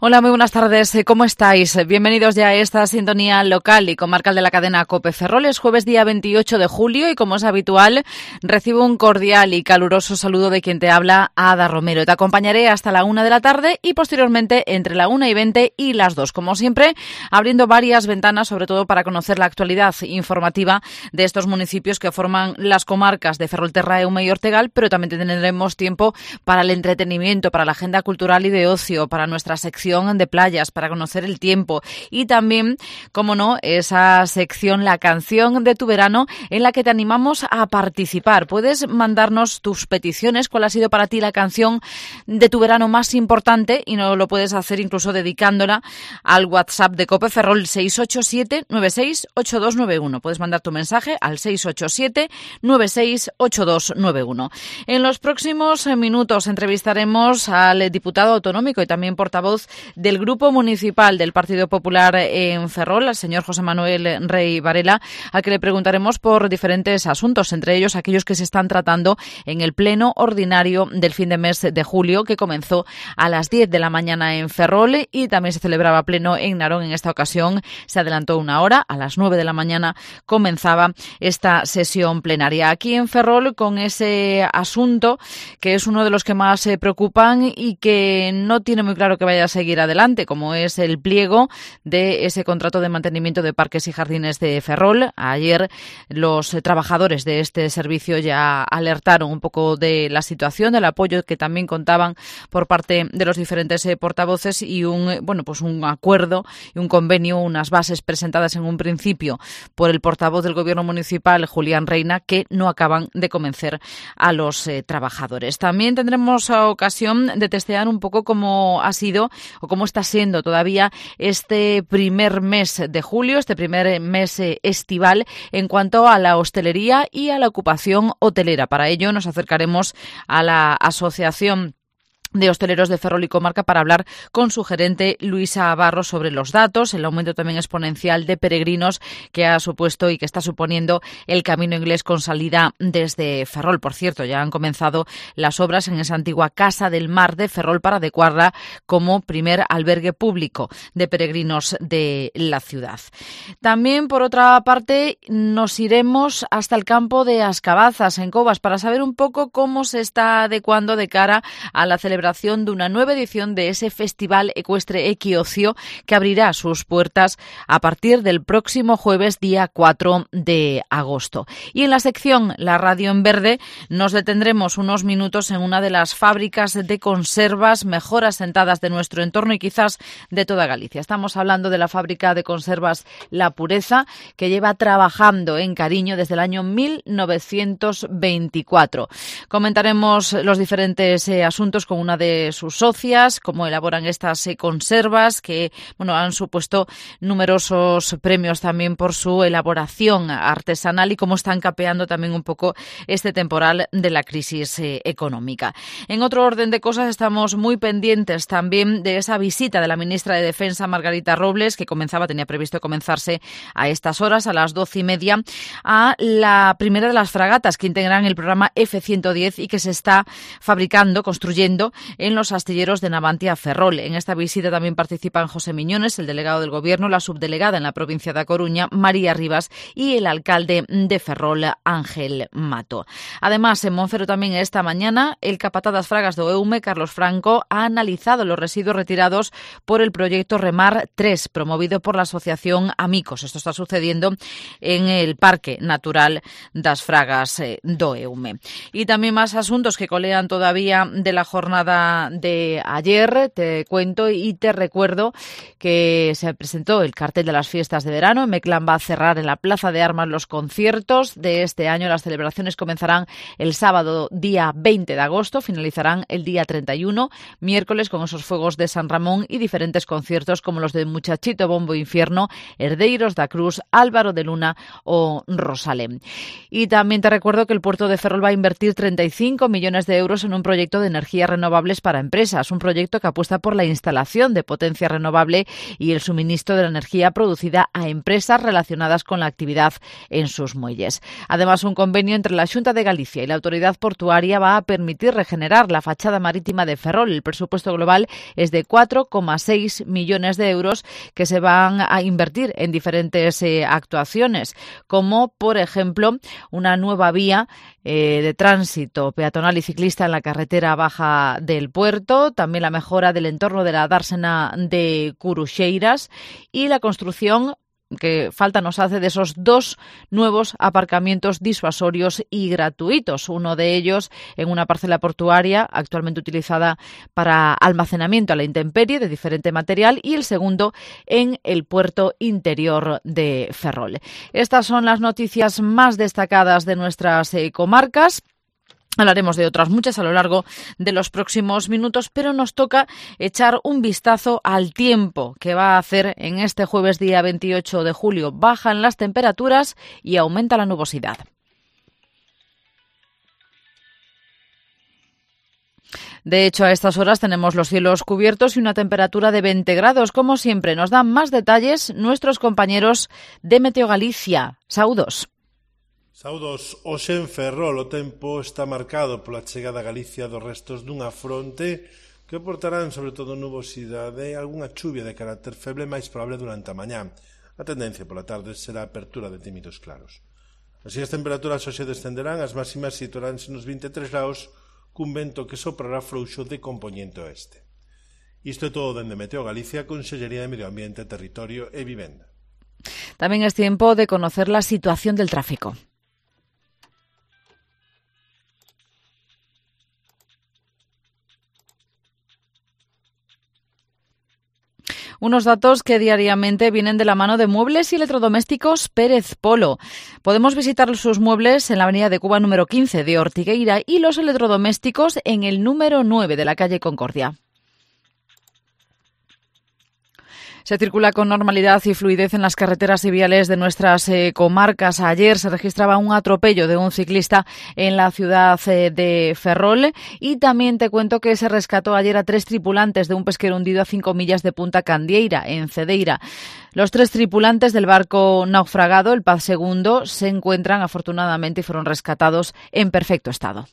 Hola, muy buenas tardes. ¿Cómo estáis? Bienvenidos ya a esta sintonía local y comarcal de la cadena COPE Ferrol. Es jueves día 28 de julio y, como es habitual, recibo un cordial y caluroso saludo de quien te habla, Ada Romero. Te acompañaré hasta la 1 de la tarde y posteriormente entre la 1:20 y las 2. Como siempre, abriendo varias ventanas, sobre todo para conocer la actualidad informativa de estos municipios que forman las comarcas de Ferrolterra, Eume y Ortegal, pero también tendremos tiempo para el entretenimiento, para la agenda cultural y de ocio, para nuestra sección de playas, para conocer el tiempo y también, como no, esa sección La canción de tu verano, en la que te animamos a participar. Puedes mandarnos tus peticiones, cuál ha sido para ti la canción de tu verano más importante, y no lo puedes hacer incluso dedicándola al WhatsApp de COPE Ferrol 687-968291. Puedes mandar tu mensaje al 687-968291. En los próximos minutos entrevistaremos al diputado autonómico y también portavoz del Grupo Municipal del Partido Popular en Ferrol, al señor José Manuel Rey Varela, al que le preguntaremos por diferentes asuntos, entre ellos aquellos que se están tratando en el pleno ordinario del fin de mes de julio, que comenzó a las 10 de la mañana en Ferrol y también se celebraba pleno en Narón. En esta ocasión se adelantó una hora, a las 9 de la mañana comenzaba esta sesión plenaria. Aquí en Ferrol, con ese asunto que es uno de los que más se preocupan y que no tiene muy claro que vaya a seguir adelante, como es el pliego de ese contrato de mantenimiento de parques y jardines de Ferrol. Ayer los trabajadores de este servicio ya alertaron un poco de la situación, del apoyo que también contaban por parte de los diferentes portavoces y un acuerdo y un convenio, unas bases presentadas en un principio por el portavoz del Gobierno municipal, Julián Reina, que no acaban de convencer a los trabajadores. También tendremos ocasión de testear un poco cómo ha sido o cómo está siendo todavía este primer mes de julio, este primer mes estival en cuanto a la hostelería y a la ocupación hotelera. Para ello nos acercaremos a la Asociación de Hosteleros de Ferrol y Comarca para hablar con su gerente Luisa Barros sobre los datos, el aumento también exponencial de peregrinos que ha supuesto y que está suponiendo el Camino Inglés con salida desde Ferrol. Por cierto, ya han comenzado las obras en esa antigua Casa del Mar de Ferrol para adecuarla como primer albergue público de peregrinos de la ciudad. También, por otra parte, nos iremos hasta el campo de Ascabazas, en Cobas, para saber un poco cómo se está adecuando de cara a la celebración de una nueva edición de ese Festival Ecuestre Equiocio que abrirá sus puertas a partir del próximo jueves, día 4 de agosto. Y en la sección La Radio en Verde nos detendremos unos minutos en una de las fábricas de conservas mejor asentadas de nuestro entorno y quizás de toda Galicia. Estamos hablando de la fábrica de conservas La Pureza, que lleva trabajando en cariño desde el año 1924. Comentaremos los diferentes asuntos con una de sus socias, cómo elaboran estas conservas que han supuesto numerosos premios también por su elaboración artesanal y cómo están capeando también un poco este temporal de la crisis económica. En otro orden de cosas, estamos muy pendientes también de esa visita de la ministra de Defensa, Margarita Robles, que tenía previsto comenzarse a estas horas, a las 12:30, a la primera de las fragatas que integran el programa F-110 y que se está construyendo en los astilleros de Navantia Ferrol. En esta visita también participan José Miñones, el delegado del Gobierno, la subdelegada en la provincia de A Coruña, María Rivas, y el alcalde de Ferrol, Ángel Mato. Además, en Monfero también esta mañana, el capataz das Fragas do Eume, Carlos Franco, ha analizado los residuos retirados por el proyecto Remar 3, promovido por la asociación Amicos. Esto está sucediendo en el Parque Natural das Fragas do Eume. Y también más asuntos que colean todavía de la jornada de ayer. Te cuento y te recuerdo que se presentó el cartel de las fiestas de verano. Meclán va a cerrar en la Plaza de Armas los conciertos de este año. Las celebraciones comenzarán el sábado día 20 de agosto, finalizarán el día 31, miércoles, con esos fuegos de San Ramón y diferentes conciertos como los de Muchachito Bombo Infierno, Herdeiros da Cruz, Álvaro de Luna o Rosalén. Y también te recuerdo que el puerto de Ferrol va a invertir 35 millones de euros en un proyecto de energía renovable renovables para empresas, un proyecto que apuesta por la instalación de potencia renovable y el suministro de la energía producida a empresas relacionadas con la actividad en sus muelles. Además, un convenio entre la Xunta de Galicia y la Autoridad Portuaria va a permitir regenerar la fachada marítima de Ferrol. El presupuesto global es de 4,6 millones de euros que se van a invertir en diferentes actuaciones, como por ejemplo una nueva vía de tránsito peatonal y ciclista en la carretera baja del puerto, también la mejora del entorno de la dársena de Curuxeiras y la construcción que falta nos hace de esos 2 nuevos aparcamientos disuasorios y gratuitos. Uno de ellos en una parcela portuaria actualmente utilizada para almacenamiento a la intemperie de diferente material y el segundo en el puerto interior de Ferrol. Estas son las noticias más destacadas de nuestras comarcas. Hablaremos de otras muchas a lo largo de los próximos minutos, pero nos toca echar un vistazo al tiempo que va a hacer en este jueves día 28 de julio. Bajan las temperaturas y aumenta la nubosidad. De hecho, a estas horas tenemos los cielos cubiertos y una temperatura de 20 grados. Como siempre, nos dan más detalles nuestros compañeros de Meteo Galicia. Saúdos. Saudos, hoxe en Ferrol o tempo está marcado pola chegada a Galicia dos restos dunha fronte que portarán sobre todo nubosidade e algunha chuvia de carácter feble máis probable durante a mañá. A tendencia pola tarde será a apertura de tímidos claros. Así as temperaturas hoxe descenderán, as máximas situaránse nos 23 graus cun vento que soprará frouxo de compoñente oeste. Isto é todo dende Meteo Galicia, Consellería de Medio Ambiente, Territorio e Vivenda. Tamén es tiempo de conocer la situación del tráfico. Unos datos que diariamente vienen de la mano de Muebles y Electrodomésticos Pérez Polo. Podemos visitar sus muebles en la avenida de Cuba número 15 de Ortigueira y los electrodomésticos en el número 9 de la calle Concordia. Se circula con normalidad y fluidez en las carreteras y viales de nuestras comarcas. Ayer se registraba un atropello de un ciclista en la ciudad de Ferrol y también te cuento que se rescató ayer a 3 tripulantes de un pesquero hundido a 5 millas de Punta Candieira, en Cedeira. Los 3 tripulantes del barco naufragado, el Paz II, se encuentran afortunadamente y fueron rescatados en perfecto estado.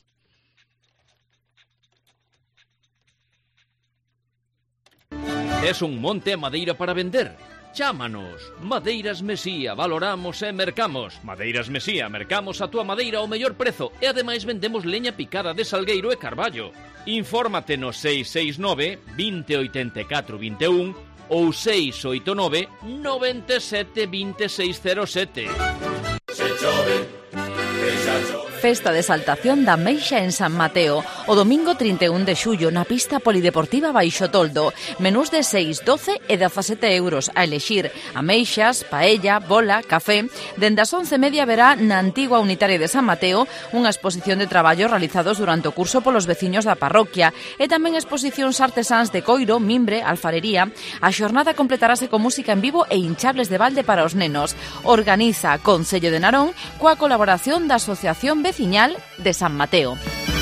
Es un monte a madeira para vender? Chámanos. Madeiras Mesía, valoramos e mercamos. Madeiras Mesía, mercamos a túa madeira ao mellor prezo e ademais vendemos leña picada de salgueiro e carballo. Infórmate no 669 2084 21 ou 689 97 2607. Se chove. Festa de Exaltación da Meixa en San Mateo, o domingo 31 de xullo na pista polideportiva Baixo Toldo. Menús de 6, 12 e 17 euros a elexir. Ameixas, paella, bola, café. Dende as 11:30 verá na antigua unitaria de San Mateo unha exposición de traballos realizados durante o curso polos veciños da parroquia e tamén exposicións artesáns de coiro, mimbre, alfarería. A xornada completarase con música en vivo e hinchables de balde para os nenos. Organiza Concello de Narón coa colaboración da Asociación Veciñal de San Mateo.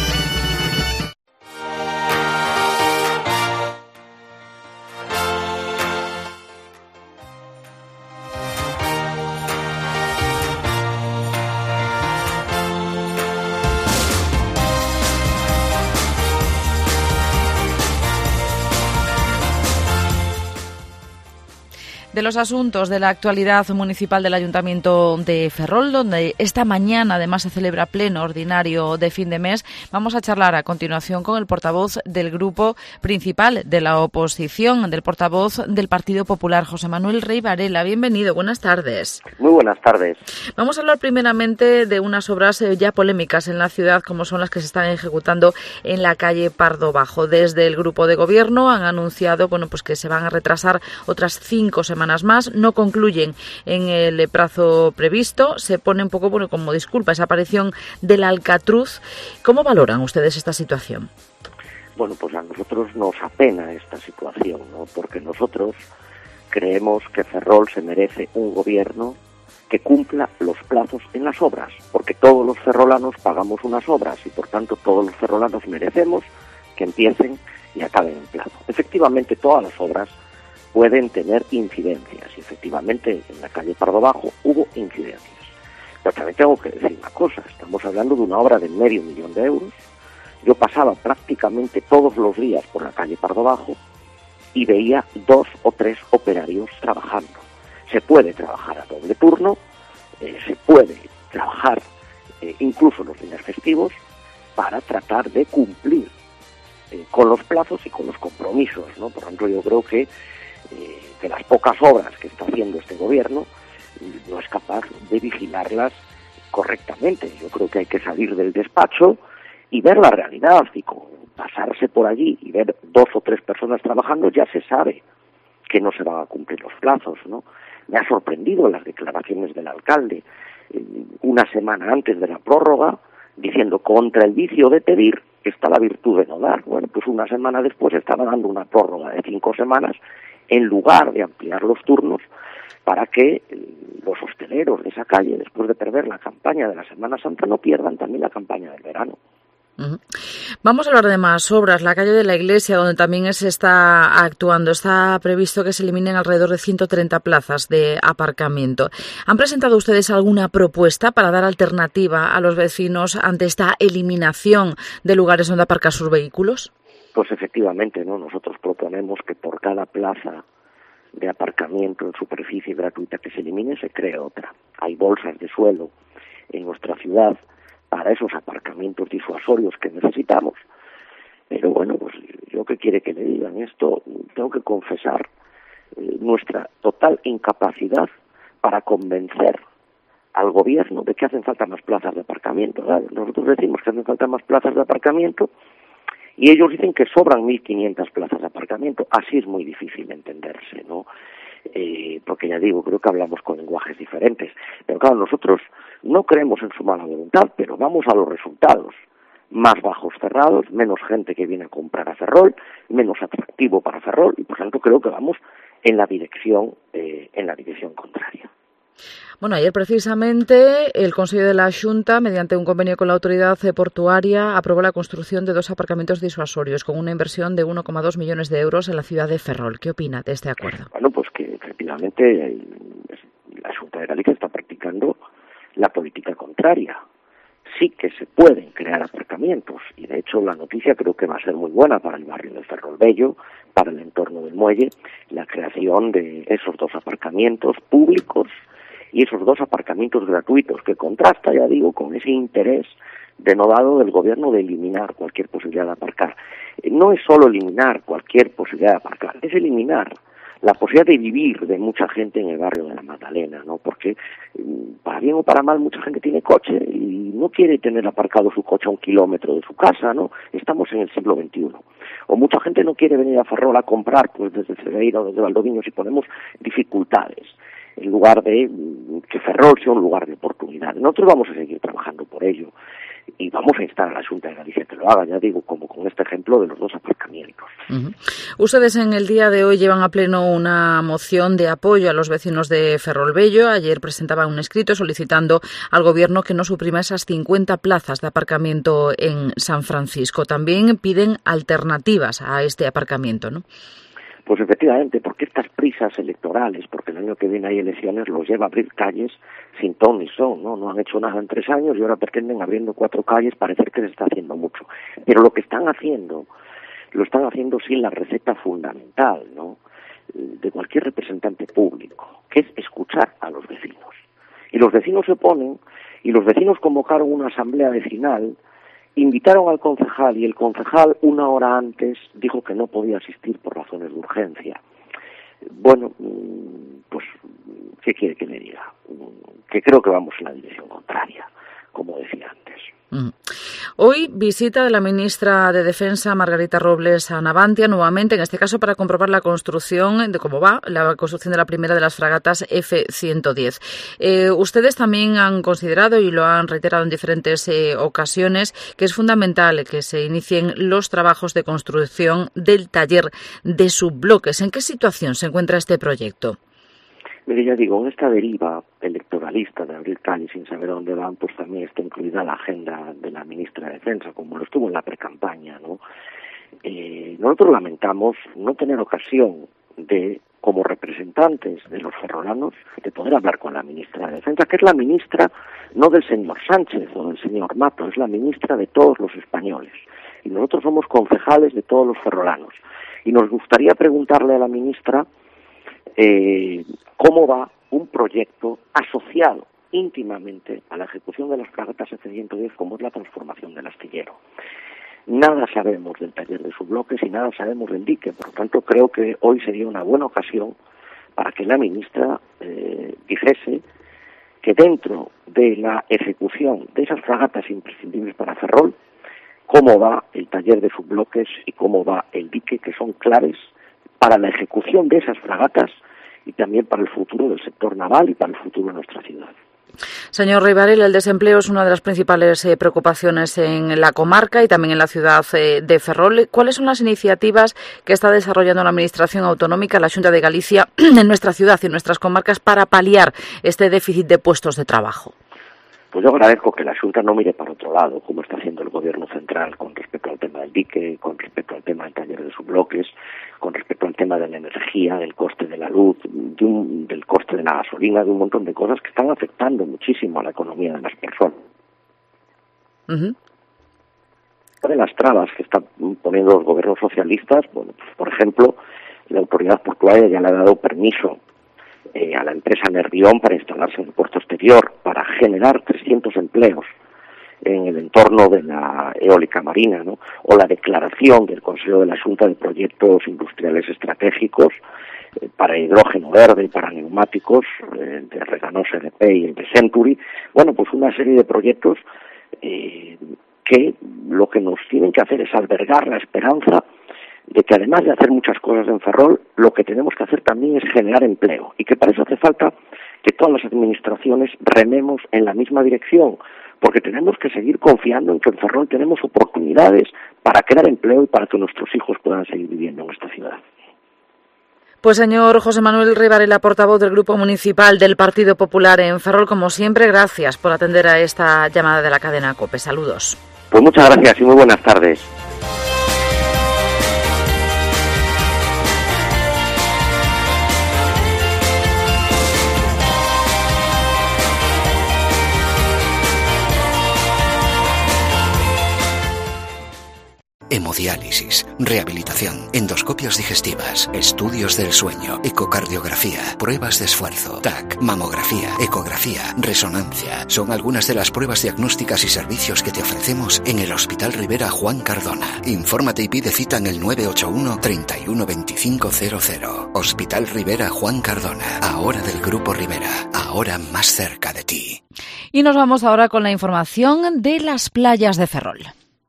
De los asuntos de la actualidad municipal del Ayuntamiento de Ferrol, donde esta mañana además se celebra pleno ordinario de fin de mes, vamos a charlar a continuación con el portavoz del grupo principal de la oposición, del portavoz del Partido Popular, José Manuel Rey Varela. Bienvenido, buenas tardes. Muy buenas tardes. Vamos a hablar primeramente de unas obras ya polémicas en la ciudad, como son las que se están ejecutando en la calle Pardo Bajo. Desde el grupo de gobierno han anunciado pues que se van a retrasar otras 5 semanas más, no concluyen en el plazo previsto, se pone un poco como disculpa esa aparición del Alcatruz. ¿Cómo valoran ustedes esta situación? Bueno, pues a nosotros nos apena esta situación, ¿no? Porque nosotros creemos que Ferrol se merece un gobierno que cumpla los plazos en las obras, porque todos los ferrolanos pagamos unas obras y por tanto todos los ferrolanos merecemos que empiecen y acaben en plazo. Efectivamente, todas las obras pueden tener incidencias, y efectivamente en la calle Pardo Bajo hubo incidencias. Pero también tengo que decir una cosa, estamos hablando de una obra de $500.000 de euros. Yo pasaba prácticamente todos los días por la calle Pardo Bajo y veía 2 o 3 operarios trabajando. Se puede trabajar a doble turno, se puede trabajar incluso los días festivos para tratar de cumplir con los plazos y con los compromisos, ¿no? Por ejemplo, yo creo que de las pocas obras que está haciendo este gobierno no es capaz de vigilarlas correctamente. Yo creo que hay que salir del despacho y ver la realidad, y con pasarse por allí y ver 2 o 3 personas trabajando ya se sabe que no se van a cumplir los plazos, ¿no? Me ha sorprendido las declaraciones del alcalde una semana antes de la prórroga diciendo contra el vicio de pedir está la virtud de no dar. Bueno, pues una semana después estaba dando una prórroga de 5 semanas en lugar de ampliar los turnos para que los hosteleros de esa calle, después de perder la campaña de la Semana Santa, no pierdan también la campaña del verano. Vamos a hablar de más obras. La calle de la Iglesia, donde también se está actuando, está previsto que se eliminen alrededor de 130 plazas de aparcamiento. ¿Han presentado ustedes alguna propuesta para dar alternativa a los vecinos ante esta eliminación de lugares donde aparcar sus vehículos? Pues efectivamente, ¿no? Nosotros proponemos que por cada plaza de aparcamiento en superficie gratuita que se elimine, se cree otra. Hay bolsas de suelo en nuestra ciudad para esos aparcamientos disuasorios que necesitamos. Pero bueno, pues yo qué quiere que le digan esto, tengo que confesar nuestra total incapacidad para convencer al gobierno de que hacen falta más plazas de aparcamiento, ¿verdad? Nosotros decimos que hacen falta más plazas de aparcamiento y ellos dicen que sobran 1.500 plazas de aparcamiento. Así es muy difícil entenderse, ¿no? Porque ya digo, creo que hablamos con lenguajes diferentes. Pero claro, nosotros no creemos en su mala voluntad, pero vamos a los resultados. Más bajos cerrados, menos gente que viene a comprar a Ferrol, menos atractivo para Ferrol, y por tanto creo que vamos en la dirección contraria. Bueno, ayer precisamente el Consejo de la Xunta, mediante un convenio con la autoridad portuaria, aprobó la construcción de 2 aparcamientos disuasorios con una inversión de 1,2 millones de euros en la ciudad de Ferrol. ¿Qué opina de este acuerdo? Bueno, pues que efectivamente la Xunta de Galicia está practicando la política contraria. Sí que se pueden crear aparcamientos y de hecho la noticia creo que va a ser muy buena para el barrio de Ferrolbello, para el entorno del muelle, la creación de esos 2 aparcamientos públicos y esos 2 aparcamientos gratuitos, que contrasta, ya digo, con ese interés denodado del gobierno de eliminar cualquier posibilidad de aparcar. No es solo eliminar cualquier posibilidad de aparcar, es eliminar la posibilidad de vivir de mucha gente en el barrio de la Magdalena, ¿no? Porque para bien o para mal mucha gente tiene coche y no quiere tener aparcado su coche a 1 kilómetro de su casa, ¿no? Estamos en el siglo XXI. O mucha gente no quiere venir a Ferrol a comprar pues desde Cedeira o desde Valdoviños y ponemos dificultades en lugar de que Ferrol sea un lugar de oportunidad. Nosotros vamos a seguir trabajando por ello y vamos a instar a la Xunta de Galicia que lo haga, ya digo, como con este ejemplo de los 2 aparcamientos. Ustedes en el día de hoy llevan a pleno una moción de apoyo a los vecinos de Ferrolbello. Ayer presentaban un escrito solicitando al Gobierno que no suprima esas 50 plazas de aparcamiento en San Francisco. También piden alternativas a este aparcamiento, ¿no? Pues efectivamente, porque estas prisas electorales, porque el año que viene hay elecciones, los lleva a abrir calles sin ton ni son, ¿no? No han hecho nada en 3 años y ahora pretenden abriendo 4 calles, parecer que se está haciendo mucho. Pero lo que están haciendo, lo están haciendo sin la receta fundamental, ¿no? De cualquier representante público, que es escuchar a los vecinos. Y los vecinos se oponen, y los vecinos convocaron una asamblea vecinal, invitaron al concejal y el concejal 1 hora antes dijo que no podía asistir por razones de urgencia. Bueno, pues, ¿qué quiere que le diga? Que creo que vamos en la dirección contraria, como decía antes. Hoy visita de la ministra de Defensa, Margarita Robles, a Navantia, nuevamente, en este caso para comprobar la construcción, de cómo va la construcción de la primera de las fragatas F-110. Ustedes también han considerado, y lo han reiterado en diferentes ocasiones, que es fundamental que se inicien los trabajos de construcción del taller de subbloques. ¿En qué situación se encuentra este proyecto? Mire, ya digo, en esta deriva electoralista de abrir calles sin saber a dónde van, pues también está incluida la agenda de la ministra de Defensa, como lo estuvo en la precampaña, ¿no? Nosotros lamentamos no tener ocasión de, como representantes de los ferrolanos, de poder hablar con la ministra de Defensa, que es la ministra no del señor Sánchez o del señor Mato, es la ministra de todos los españoles. Y nosotros somos concejales de todos los ferrolanos. Y nos gustaría preguntarle a la ministra cómo va un proyecto asociado íntimamente a la ejecución de las fragatas F-110, como es la transformación del astillero. Nada sabemos del taller de subbloques y nada sabemos del dique, por lo tanto creo que hoy sería una buena ocasión para que la ministra dijese que dentro de la ejecución de esas fragatas imprescindibles para Ferrol, cómo va el taller de subbloques y cómo va el dique, que son claves para la ejecución de esas fragatas y también para el futuro del sector naval y para el futuro de nuestra ciudad. Señor Ribarel, el desempleo es una de las principales preocupaciones en la comarca y también en la ciudad de Ferrol. ¿Cuáles son las iniciativas que está desarrollando la Administración Autonómica, la Xunta de Galicia, en nuestra ciudad y en nuestras comarcas para paliar este déficit de puestos de trabajo? Pues yo agradezco que la Xunta no mire para otro lado, como está haciendo el Gobierno central con respecto al tema del dique, con respecto al tema del taller de subbloques, con respecto al tema de la energía, del coste de la luz, del coste de la gasolina, de un montón de cosas que están afectando muchísimo a la economía de las personas. Uh-huh. Una de las trabas que están poniendo los gobiernos socialistas, bueno, pues, por ejemplo, la autoridad portuaria ya le ha dado permiso a la empresa Nervión para instalarse en el puerto exterior, para generar 300 empleos en el entorno de la eólica marina, ¿no? O la declaración del Consejo de la Xunta de proyectos industriales estratégicos para hidrógeno verde y para neumáticos, de Renault CDP y el de Century. Bueno, pues una serie de proyectos que lo que nos tienen que hacer es albergar la esperanza de que además de hacer muchas cosas en Ferrol, lo que tenemos que hacer también es generar empleo, y que para eso hace falta que todas las administraciones rememos en la misma dirección, porque tenemos que seguir confiando en que en Ferrol tenemos oportunidades para crear empleo y para que nuestros hijos puedan seguir viviendo en esta ciudad. Pues señor José Manuel Ribarela, portavoz del Grupo Municipal del Partido Popular en Ferrol, como siempre, gracias por atender a esta llamada de la cadena COPE. Saludos. Pues muchas gracias y muy buenas tardes. Hemodiálisis, rehabilitación, endoscopias digestivas, estudios del sueño, ecocardiografía, pruebas de esfuerzo, TAC, mamografía, ecografía, resonancia. Son algunas de las pruebas diagnósticas y servicios que te ofrecemos en el Hospital Rivera Juan Cardona. Infórmate y pide cita en el 981 31 25 00. Hospital Rivera Juan Cardona, ahora del Grupo Rivera, ahora más cerca de ti. Y nos vamos ahora con la información de las playas de Ferrol.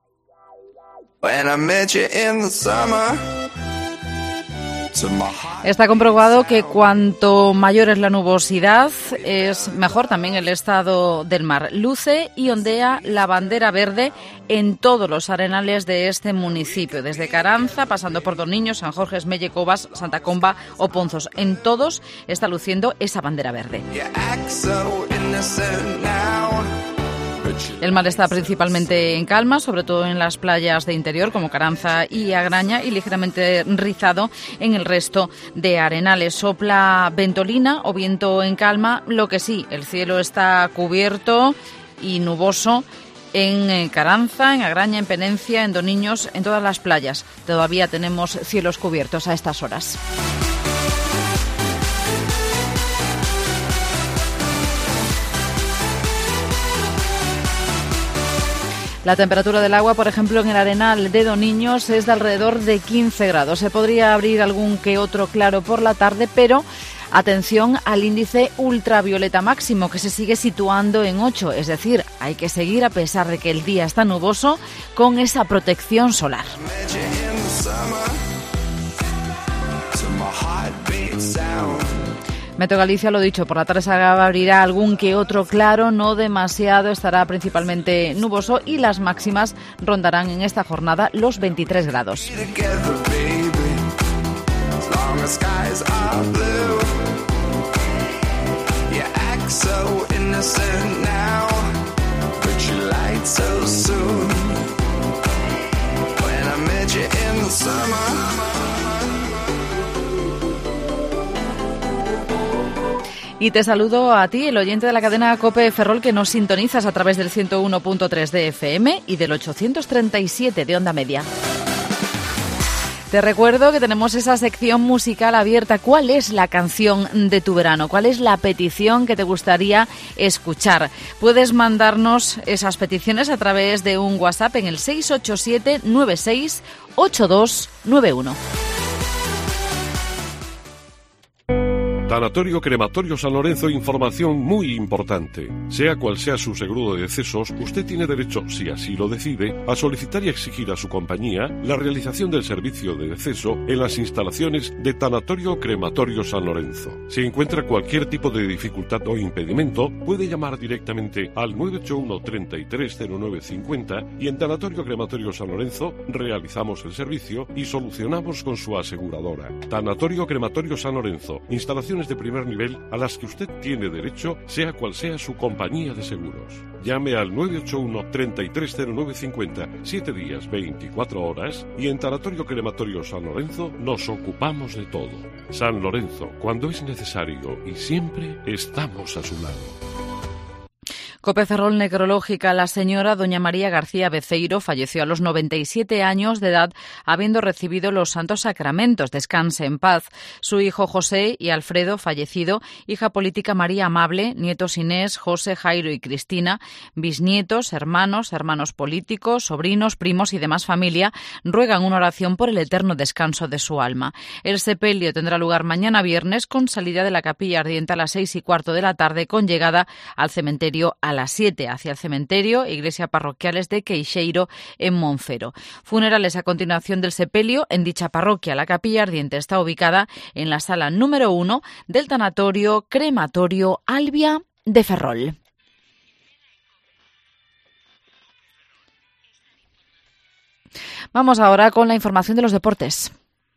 Está comprobado que cuanto mayor es la nubosidad, es mejor también el estado del mar. Luce y ondea la bandera verde en todos los arenales de este municipio, desde Caranza, pasando por Doniños, San Jorge, Melle, Covas, Santa Comba o Ponzos. En todos está luciendo esa bandera verde. El mar está principalmente en calma, sobre todo en las playas de interior como Caranza y Agraña, y ligeramente rizado en el resto de arenales. Sopla ventolina o viento en calma, lo que sí, el cielo está cubierto y nuboso en Caranza, en Agraña, en Penencia, en Doniños, en todas las playas. Todavía tenemos cielos cubiertos a estas horas. La temperatura del agua, por ejemplo, en el arenal de Doniños es de alrededor de 15 grados. Se podría abrir algún que otro claro por la tarde, pero atención al índice ultravioleta máximo, que se sigue situando en 8. Es decir, hay que seguir, a pesar de que el día está nuboso, con esa protección solar. Meteo Galicia, lo dicho, por la tarde se abrirá algún que otro claro, no demasiado, estará principalmente nuboso y las máximas rondarán en esta jornada los 23 grados. Y te saludo a ti, el oyente de la cadena COPE Ferrol, que nos sintonizas a través del 101.3 de FM y del 837 de onda media. Te recuerdo que tenemos esa sección musical abierta. ¿Cuál es la canción de tu verano? ¿Cuál es la petición que te gustaría escuchar? Puedes mandarnos esas peticiones a través de un WhatsApp en el 687 96 8291. Tanatorio Crematorio San Lorenzo, información muy importante. Sea cual sea su seguro de decesos, usted tiene derecho, si así lo decide, a solicitar y exigir a su compañía la realización del servicio de deceso en las instalaciones de Tanatorio Crematorio San Lorenzo. Si encuentra cualquier tipo de dificultad o impedimento, puede llamar directamente al 981 330950 y en Tanatorio Crematorio San Lorenzo realizamos el servicio y solucionamos con su aseguradora. Tanatorio Crematorio San Lorenzo, instalaciones de primer nivel a las que usted tiene derecho, sea cual sea su compañía de seguros. Llame al 981 330950, 7 días, 24 horas, y en Tanatorio Crematorio San Lorenzo nos ocupamos de todo. San Lorenzo, cuando es necesario y siempre estamos a su lado. COPE Ferrol Necrológica. La señora doña María García Beceiro falleció a los 97 años de edad, habiendo recibido los santos sacramentos. Descanse en paz. Su hijo José y Alfredo, fallecido, hija política María Amable, nietos Inés, José, Jairo y Cristina, bisnietos, hermanos políticos, sobrinos, primos y demás familia, ruegan una oración por el eterno descanso de su alma. El sepelio tendrá lugar mañana viernes, con salida de la capilla ardiente a las 6:15 de la tarde, con llegada al cementerio a las 7 hacia el cementerio, iglesia parroquiales de Queixeiro en Monfero. Funerales a continuación del sepelio en dicha parroquia. La capilla ardiente está ubicada en la sala número 1 del tanatorio crematorio Albia de Ferrol. Vamos ahora con la información de los deportes.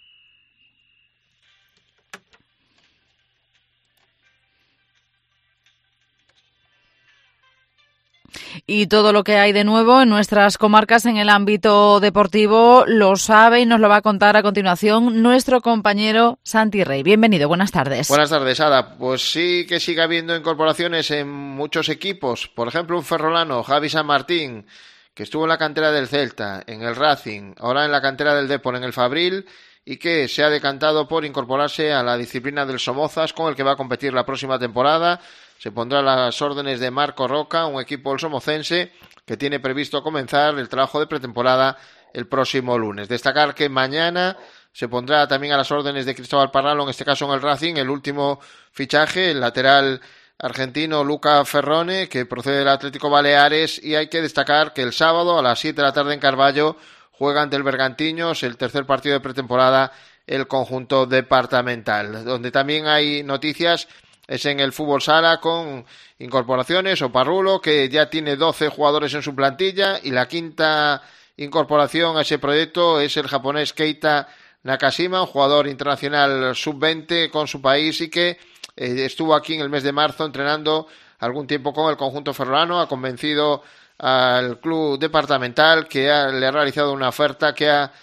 Y todo lo que hay de nuevo en nuestras comarcas en el ámbito deportivo lo sabe y nos lo va a contar a continuación nuestro compañero Santi Rey. Bienvenido, buenas tardes. Buenas tardes, Ada. Pues sí que sigue habiendo incorporaciones en muchos equipos. Por ejemplo, un ferrolano, Javi San Martín, que estuvo en la cantera del Celta, en el Racing, ahora en la cantera del Depor, en el Fabril, y que se ha decantado por incorporarse a la disciplina del Somozas, con el que va a competir la próxima temporada. Se pondrá a las órdenes de Marco Roca, un equipo somocense que tiene previsto comenzar el trabajo de pretemporada el próximo lunes. Destacar que mañana se pondrá también a las órdenes de Cristóbal Parralo, en este caso en el Racing, el último fichaje, el lateral argentino Luca Ferrone, que procede del Atlético Baleares, y hay que destacar que el sábado a las 7 de la tarde en Carballo juega ante el Bergantiños el tercer partido de pretemporada el conjunto departamental. Donde también hay noticias es en el fútbol sala, con incorporaciones. Oparrulo, que ya tiene 12 jugadores en su plantilla, y la quinta incorporación a ese proyecto es el japonés Keita Nakashima, un jugador internacional sub-20 con su país y que estuvo aquí en el mes de marzo entrenando algún tiempo con el conjunto ferrolano. Ha convencido al club departamental, que le ha realizado una oferta que ha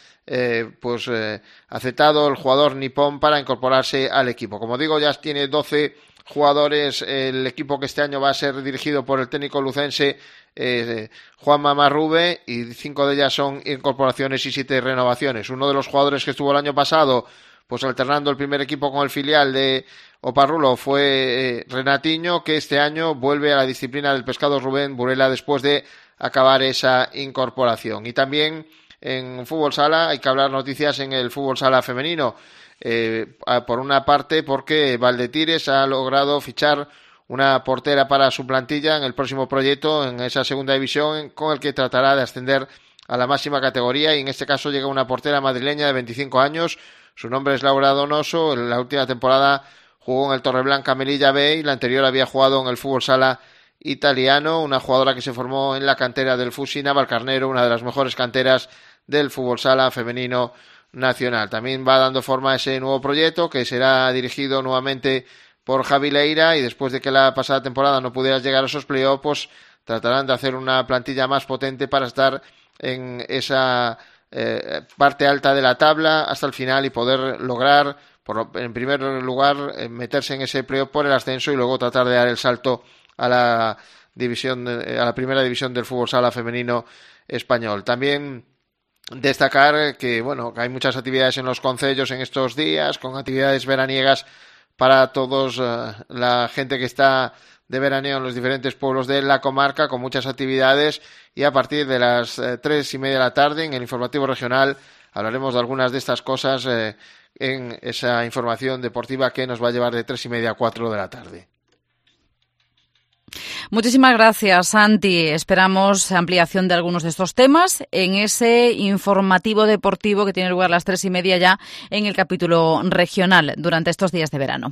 aceptado el jugador nipón para incorporarse al equipo. Como digo, ya tiene 12 jugadores el equipo, que este año va a ser dirigido por el técnico lucense Juan Mamarrube, y 5 de ellas son incorporaciones y 7 renovaciones. Uno de los jugadores que estuvo el año pasado pues alternando el primer equipo con el filial de Oparrulo fue Renatiño, que este año vuelve a la disciplina del pescado Rubén Burela después de acabar esa incorporación. Y también en fútbol sala hay que hablar noticias en el fútbol sala femenino. Por una parte, porque Valdetires ha logrado fichar una portera para su plantilla en el próximo proyecto en esa segunda división, con el que tratará de ascender a la máxima categoría, y en este caso llega una portera madrileña de 25 años. Su nombre es Laura Donoso. En la última temporada jugó en el Torreblanca Melilla B, y la anterior había jugado en el fútbol sala italiano. Una jugadora que se formó en la cantera del Fusi Navalcarnero, una de las mejores canteras del fútbol sala femenino nacional. También va dando forma a ese nuevo proyecto, que será dirigido nuevamente por Javi Leira, y después de que la pasada temporada no pudiera llegar a esos playoffs, pues tratarán de hacer una plantilla más potente para estar en esa parte alta de la tabla hasta el final y poder lograr, en primer lugar, meterse en ese playoff por el ascenso y luego tratar de dar el salto a la primera división del fútbol sala femenino español. También destacar que hay muchas actividades en los concellos en estos días, con actividades veraniegas para todos la gente que está de veraneo en los diferentes pueblos de la comarca, con muchas actividades, y a partir de las 3:30 de la tarde en el informativo regional hablaremos de algunas de estas cosas en esa información deportiva que nos va a llevar de 3:30 a 4 de la tarde. Muchísimas gracias, Santi. Esperamos ampliación de algunos de estos temas en ese informativo deportivo que tiene lugar a las 3:30 ya en el capítulo regional durante estos días de verano.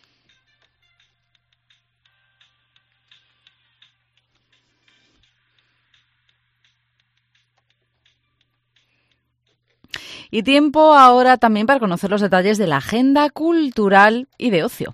Y tiempo ahora también para conocer los detalles de la agenda cultural y de ocio.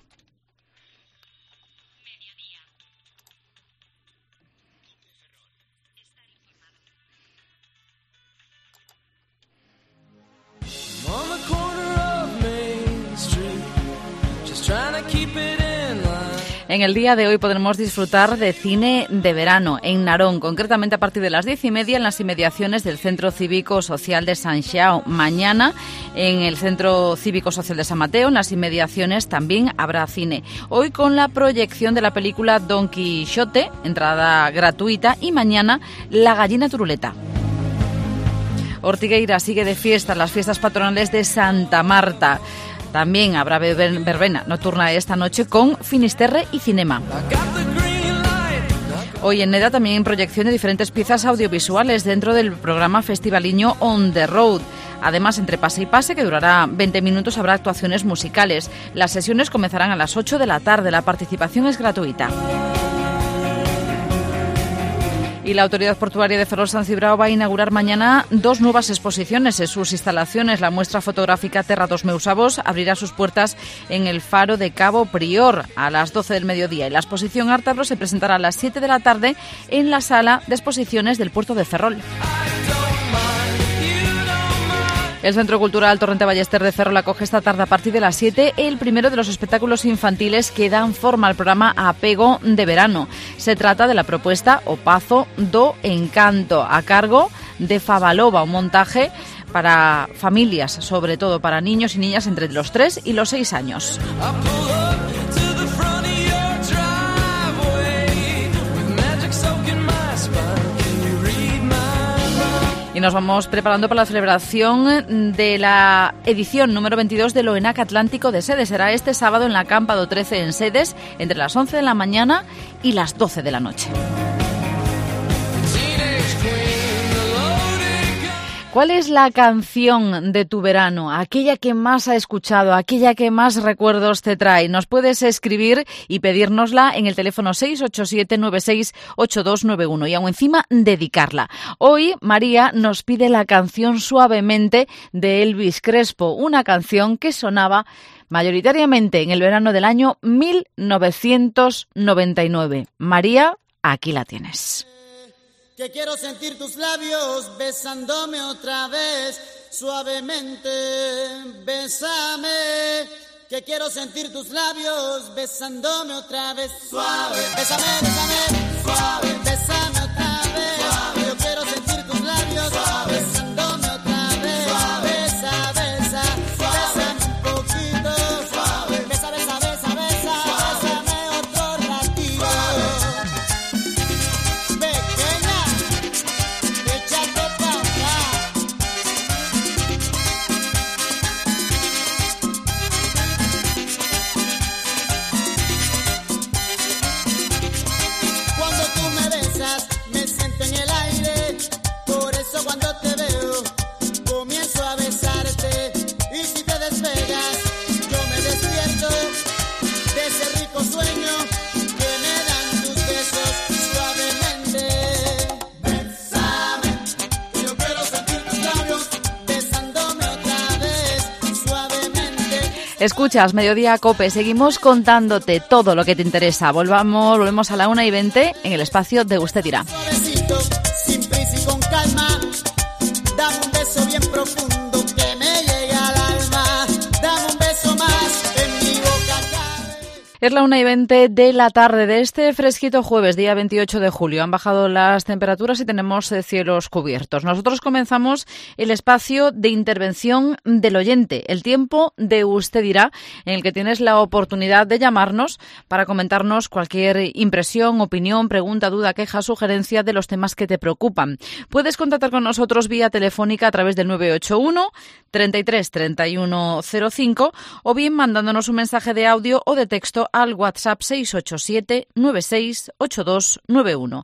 En el día de hoy podremos disfrutar de cine de verano en Narón, concretamente a partir de las 10:30 en las inmediaciones del Centro Cívico Social de San Xiao. Mañana en el Centro Cívico Social de San Mateo, en las inmediaciones, también habrá cine. Hoy con la proyección de la película Don Quijote, entrada gratuita, y mañana La Gallina Turuleta. Ortigueira sigue de fiesta, las fiestas patronales de Santa Marta. También habrá verbena nocturna esta noche con Finisterre y Cinema. Hoy en Neda también proyección de diferentes piezas audiovisuales dentro del programa festivaliño On the Road. Además, entre pase y pase, que durará 20 minutos, habrá actuaciones musicales. Las sesiones comenzarán a las 8 de la tarde. La participación es gratuita. Y la Autoridad Portuaria de Ferrol-San Cibrao va a inaugurar mañana 2 nuevas exposiciones en sus instalaciones. La muestra fotográfica Terra dos Meus Avós abrirá sus puertas en el faro de Cabo Prior a las 12 del mediodía. Y la exposición Ártablo se presentará a las 7 de la tarde en la sala de exposiciones del puerto de Ferrol. El Centro Cultural Torrente Ballester de Ferrol acoge esta tarde a partir de las 7 el primero de los espectáculos infantiles que dan forma al programa Apego de Verano. Se trata de la propuesta O Pazo do Encanto, a cargo de Favalova, un montaje para familias, sobre todo para niños y niñas entre los 3 y los 6 años. Y nos vamos preparando para la celebración de la edición número 22 del OENAC Atlántico de Sedes. Será este sábado en la Campa do 13 en Sedes, entre las 11 de la mañana y las 12 de la noche. ¿Cuál es la canción de tu verano? Aquella que más has escuchado, aquella que más recuerdos te trae. Nos puedes escribir y pedírnosla en el teléfono 687968291 y aún encima dedicarla. Hoy María nos pide la canción Suavemente de Elvis Crespo, una canción que sonaba mayoritariamente en el verano del año 1999. María, aquí la tienes. Que quiero sentir tus labios besándome otra vez, suavemente, bésame. Que quiero sentir tus labios besándome otra vez, suave. Bésame, bésame, suave. Bésame otra vez, suave. Yo quiero sentir tus labios besándome otra vez, suave. Besa, besa, bésame un poquito, suave. Besa, besa, besa, besa, bésame otro ratito. Escuchas Mediodía Cope, seguimos contándote todo lo que te interesa. Volvemos a la 1:20 en el espacio de Usted Dirá. Suavecito, sin prisa y con calma, dame un beso bien. Es la 1:20 de la tarde de este fresquito jueves, día 28 de julio. Han bajado las temperaturas y tenemos cielos cubiertos. Nosotros comenzamos el espacio de intervención del oyente, el tiempo de Usted dirá, en el que tienes la oportunidad de llamarnos para comentarnos cualquier impresión, opinión, pregunta, duda, queja, sugerencia de los temas que te preocupan. Puedes contactar con nosotros vía telefónica a través del 981 33 31 05 o bien mandándonos un mensaje de audio o de texto al WhatsApp 687 96 8291.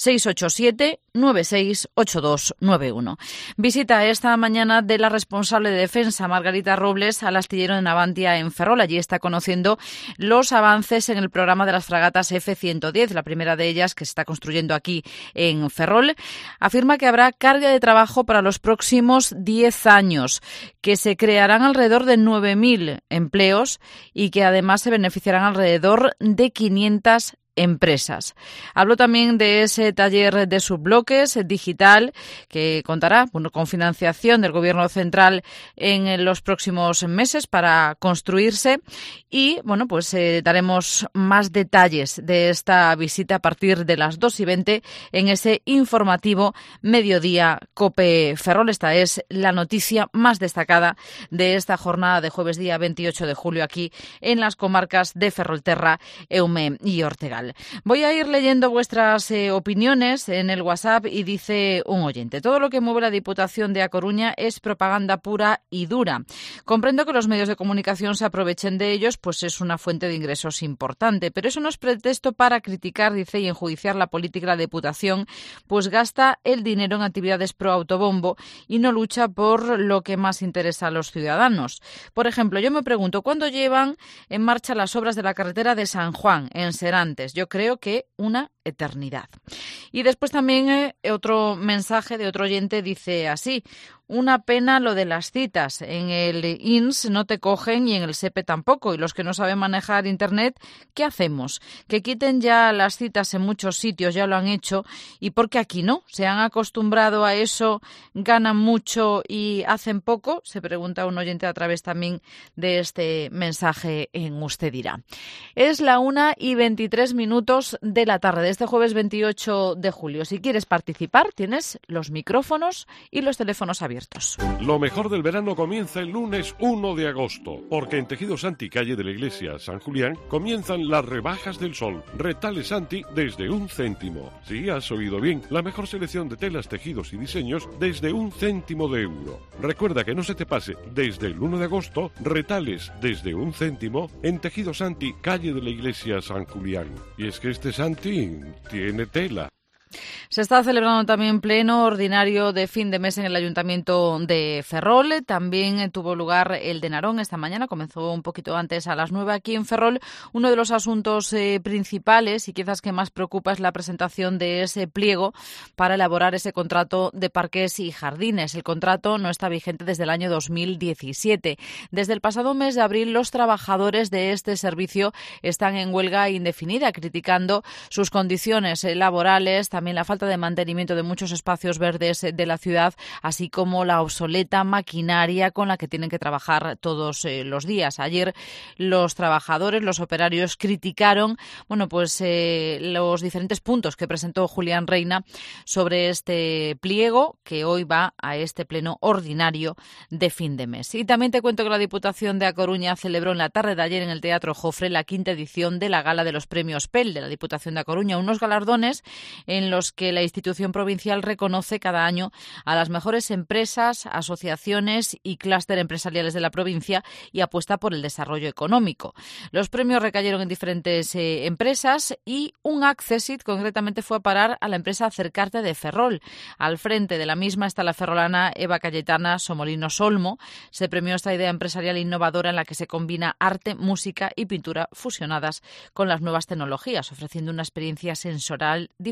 687 96 8291. Visita esta mañana de la responsable de defensa, Margarita Robles, al astillero de Navantia en Ferrol. Allí está conociendo los avances en el programa de las fragatas F-110, la primera de ellas que se está construyendo aquí en Ferrol. Afirma que habrá carga de trabajo para los próximos 10 años, que se crearán alrededor de 9.000 empleos y que además se beneficiarán alrededor de 500 empresas. Habló también de ese taller de subbloques digital que contará con financiación del Gobierno central en los próximos meses para construirse y daremos más detalles de esta visita a partir de las 2:20 en ese informativo Mediodía COPE Ferrol. Esta es la noticia más destacada de esta jornada de jueves día 28 de julio aquí en las comarcas de Ferrolterra, Eume y Ortegal. Voy a ir leyendo vuestras opiniones en el WhatsApp y dice un oyente: todo lo que mueve la Diputación de A Coruña es propaganda pura y dura. Comprendo que los medios de comunicación se aprovechen de ellos, pues es una fuente de ingresos importante, pero eso no es pretexto para criticar, dice, y enjuiciar la política de la Diputación, pues gasta el dinero en actividades pro autobombo y no lucha por lo que más interesa a los ciudadanos. Por ejemplo, yo me pregunto, ¿cuándo llevan en marcha las obras de la carretera de San Juan, en Serantes? Yo creo que una eternidad. Y después también otro mensaje de otro oyente dice así: una pena lo de las citas. En el INS no te cogen y en el SEPE tampoco. Y los que no saben manejar Internet, ¿qué hacemos? Que quiten ya las citas en muchos sitios, ya lo han hecho. ¿Y por qué aquí no? ¿Se han acostumbrado a eso, ganan mucho y hacen poco? Se pregunta un oyente a través también de este mensaje en Usted dirá. Es la 1:23 de la tarde de este jueves 28 de julio. Si quieres participar, tienes los micrófonos y los teléfonos abiertos. Lo mejor del verano comienza el lunes 1 de agosto, porque en Tejidos Santi, calle de la Iglesia San Julián, comienzan las rebajas del sol. Retales Santi desde 1 céntimo. Sí, has oído bien, la mejor selección de telas, tejidos y diseños desde 1 céntimo de euro. Recuerda que no se te pase, desde el 1 de agosto, retales desde 1 céntimo en Tejidos Santi, calle de la Iglesia San Julián. Y es que este Santi tiene tela. Se está celebrando también pleno ordinario de fin de mes en el Ayuntamiento de Ferrol. También tuvo lugar el de Narón esta mañana, comenzó un poquito antes a las 9 aquí en Ferrol. Uno de los asuntos principales y quizás que más preocupa es la presentación de ese pliego para elaborar ese contrato de parques y jardines. El contrato no está vigente desde el año 2017. Desde el pasado mes de abril, los trabajadores de este servicio están en huelga indefinida, criticando sus condiciones laborales, también la falta de mantenimiento de muchos espacios verdes de la ciudad, así como la obsoleta maquinaria con la que tienen que trabajar todos los días. Ayer los trabajadores, los operarios criticaron, los diferentes puntos que presentó Julián Reina sobre este pliego que hoy va a este pleno ordinario de fin de mes. Y también te cuento que la Diputación de A Coruña celebró en la tarde de ayer en el Teatro Jofre la 5ª edición de la Gala de los Premios PEL de la Diputación de A Coruña, unos galardones en los que la institución provincial reconoce cada año a las mejores empresas, asociaciones y clúster empresariales de la provincia y apuesta por el desarrollo económico. Los premios recayeron en diferentes empresas y un accessit concretamente fue a parar a la empresa Acercarte de Ferrol. Al frente de la misma está la ferrolana Eva Cayetana Somolinos Olmo. Se premió esta idea empresarial innovadora en la que se combina arte, música y pintura fusionadas con las nuevas tecnologías, ofreciendo una experiencia sensorial diferente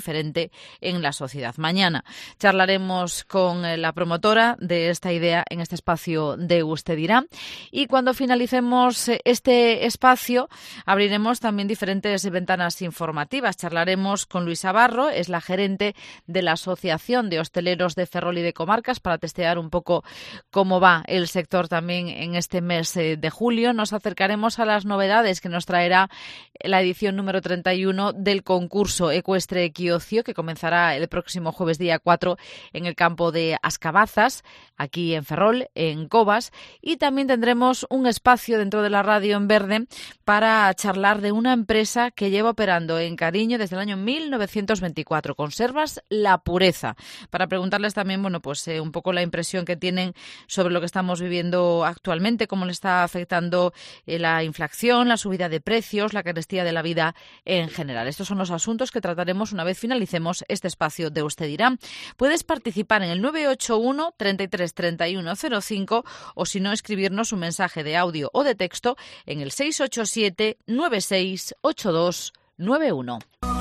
influye en la sociedad. Mañana charlaremos con la promotora de esta idea en este espacio de Usted dirá. Y cuando finalicemos este espacio, abriremos también diferentes ventanas informativas. Charlaremos con Luisa Barro, es la gerente de la Asociación de Hosteleros de Ferrol y de Comarcas, para testear un poco cómo va el sector también en este mes de julio. Nos acercaremos a las novedades que nos traerá la edición número 31 del concurso Ecuestre Equiocio, que comenzará el próximo jueves día 4 en el campo de Ascabazas, aquí en Ferrol, en Covas. Y también tendremos un espacio dentro de la radio en verde para charlar de una empresa que lleva operando en Cariño desde el año 1924, Conservas La Pureza, para preguntarles también, un poco la impresión que tienen sobre lo que estamos viviendo actualmente, cómo le está afectando la inflación, la subida de precios, la carestía de la vida en general. Estos son los asuntos que trataremos una vez finalicemos este espacio de Usted dirá. Puedes participar en el 981 33 31 05 o, si no, escribirnos un mensaje de audio o de texto en el 687 96 82 91.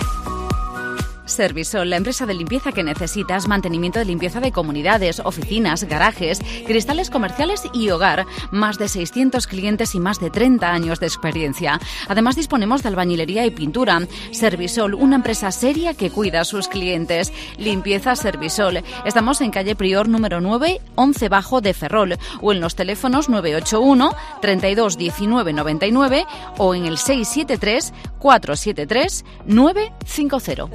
Servisol, la empresa de limpieza que necesitas, mantenimiento de limpieza de comunidades, oficinas, garajes, cristales comerciales y hogar. Más de 600 clientes y más de 30 años de experiencia. Además, disponemos de albañilería y pintura. Servisol, una empresa seria que cuida a sus clientes. Limpieza Servisol. Estamos en calle Prior número 9, 11 Bajo de Ferrol, o en los teléfonos 981 32 19 99 o en el 673 473 950.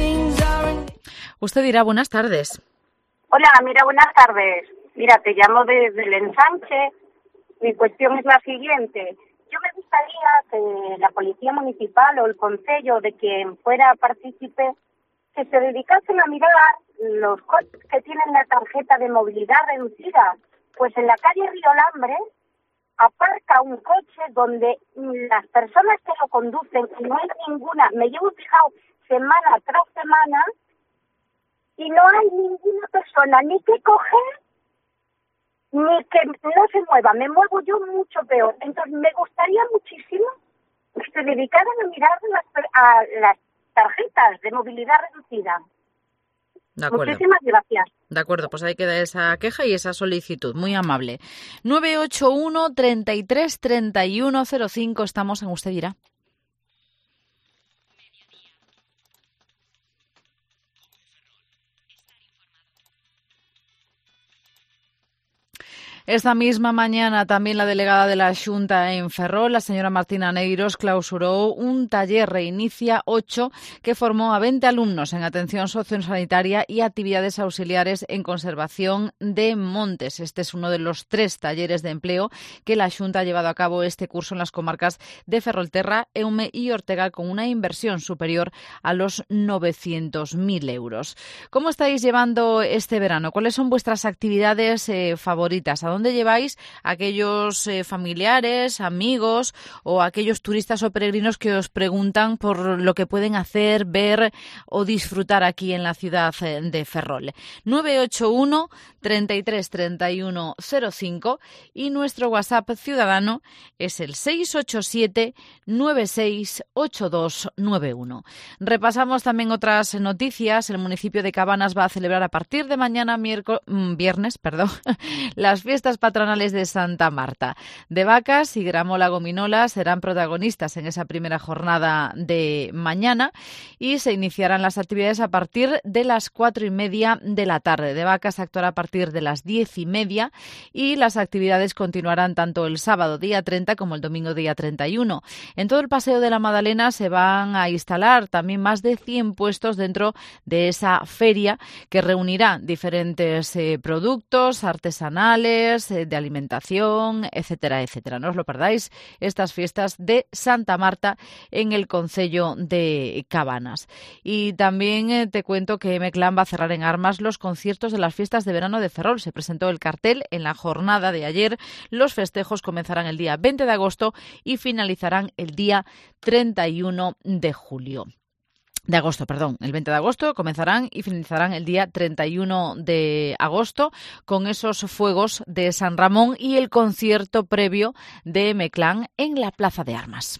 Usted dirá, buenas tardes. Hola, mira, buenas tardes. Mira, te llamo desde el ensanche. Mi cuestión es la siguiente. Yo me gustaría que la Policía Municipal o el Concello, de quien fuera partícipe, que se dedicasen a mirar los coches que tienen la tarjeta de movilidad reducida. Pues en la calle Río Lambre aparca un coche donde las personas que lo conducen, y no hay ninguna, me llevo fijado semana tras semana, y no hay ninguna persona ni que coger ni que no se mueva. Me muevo yo mucho peor. Entonces me gustaría muchísimo que se dedicaran a mirar a las tarjetas de movilidad reducida. De acuerdo. Muchísimas gracias. De acuerdo, pues ahí queda esa queja y esa solicitud. Muy amable. 981 33 31 05. Estamos en Usted dirá. Esta misma mañana también la delegada de la Xunta en Ferrol, la señora Martina Neiros, clausuró un taller Reinicia 8 que formó a 20 alumnos en atención sociosanitaria y actividades auxiliares en conservación de montes. Este es uno de los 3 talleres de empleo que la Xunta ha llevado a cabo este curso en las comarcas de Ferrolterra, Eume y Ortega, con una inversión superior a los 900.000 euros. ¿Cómo estáis llevando este verano? ¿Cuáles son vuestras actividades favoritas? ¿A dónde lleváis a aquellos familiares, amigos o aquellos turistas o peregrinos que os preguntan por lo que pueden hacer, ver o disfrutar aquí en la ciudad de Ferrol? 981 33 31 05 y nuestro WhatsApp ciudadano es el 687 96 82 91. Repasamos también otras noticias. El municipio de Cabanas va a celebrar a partir de mañana viernes, las fiestas patronales de Santa Marta. De Vacas y Gramola Gominola serán protagonistas en esa primera jornada de mañana y se iniciarán las actividades a partir de las 4:30 de la tarde. De Vacas actuará a partir de las 10:30 y las actividades continuarán tanto el sábado día 30 como el domingo día 31. En todo el Paseo de la Madalena se van a instalar también más de 100 puestos dentro de esa feria que reunirá diferentes productos artesanales, de alimentación, etcétera, etcétera. No os lo perdáis, estas fiestas de Santa Marta en el concello de Cabanas. Y también te cuento que Meclán va a cerrar en Armas los conciertos de las fiestas de verano de Ferrol. Se presentó el cartel en la jornada de ayer. Los festejos comenzarán el día 20 de agosto y finalizarán el día 31 de julio. De agosto, perdón, el 20 de agosto comenzarán y finalizarán el día 31 de agosto con esos fuegos de San Ramón y el concierto previo de Meclán en la Plaza de Armas.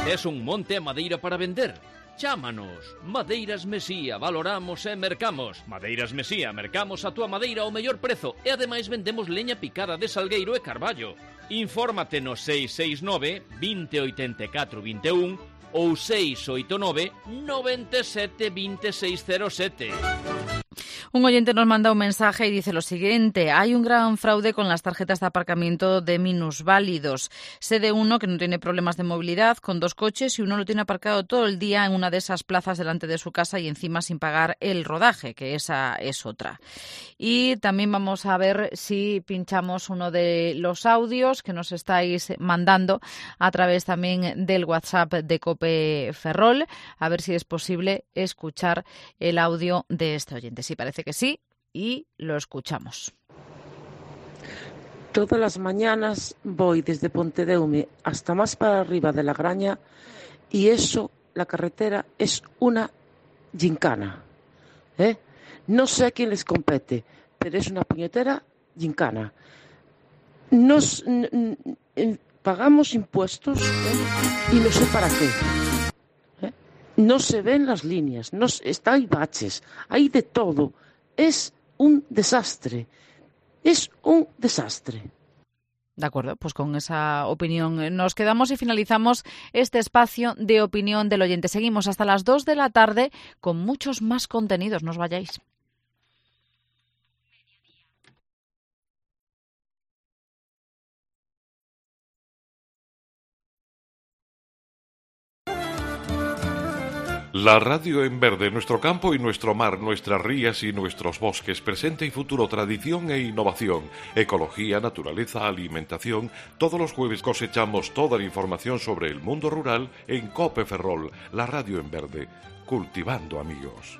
Tes un monte de madeira para vender? Chámanos. Madeiras Mesía, valoramos e mercamos. Madeiras Mesía, mercamos a túa madeira ao mellor prezo e ademais vendemos leña picada de salgueiro e carballo. Infórmate no 669 2084 21 ou 689 97 2607. Un oyente nos manda un mensaje y dice lo siguiente: hay un gran fraude con las tarjetas de aparcamiento de minusválidos. Sé de uno que no tiene problemas de movilidad, con 2 coches, y uno lo tiene aparcado todo el día en una de esas plazas delante de su casa y encima sin pagar el rodaje, que esa es otra. Y también vamos a ver si pinchamos uno de los audios que nos estáis mandando a través también del WhatsApp de COPE Ferrol, a ver si es posible escuchar el audio de este oyente. Sí, parece que sí, y lo escuchamos. Todas las mañanas voy desde Pontedeume hasta más para arriba de La Graña y eso, la carretera, es una gincana. No sé a quién les compete, pero es una puñetera gincana. Pagamos impuestos y no sé para qué. No se ven las líneas, hay baches, hay de todo. Es un desastre. Es un desastre. De acuerdo, pues con esa opinión nos quedamos y finalizamos este espacio de opinión del oyente. Seguimos hasta las 2 de la tarde con muchos más contenidos. No os vayáis. La radio en verde, nuestro campo y nuestro mar, nuestras rías y nuestros bosques, presente y futuro, tradición e innovación, ecología, naturaleza, alimentación. Todos los jueves cosechamos toda la información sobre el mundo rural en COPE Ferrol, la radio en verde, cultivando amigos.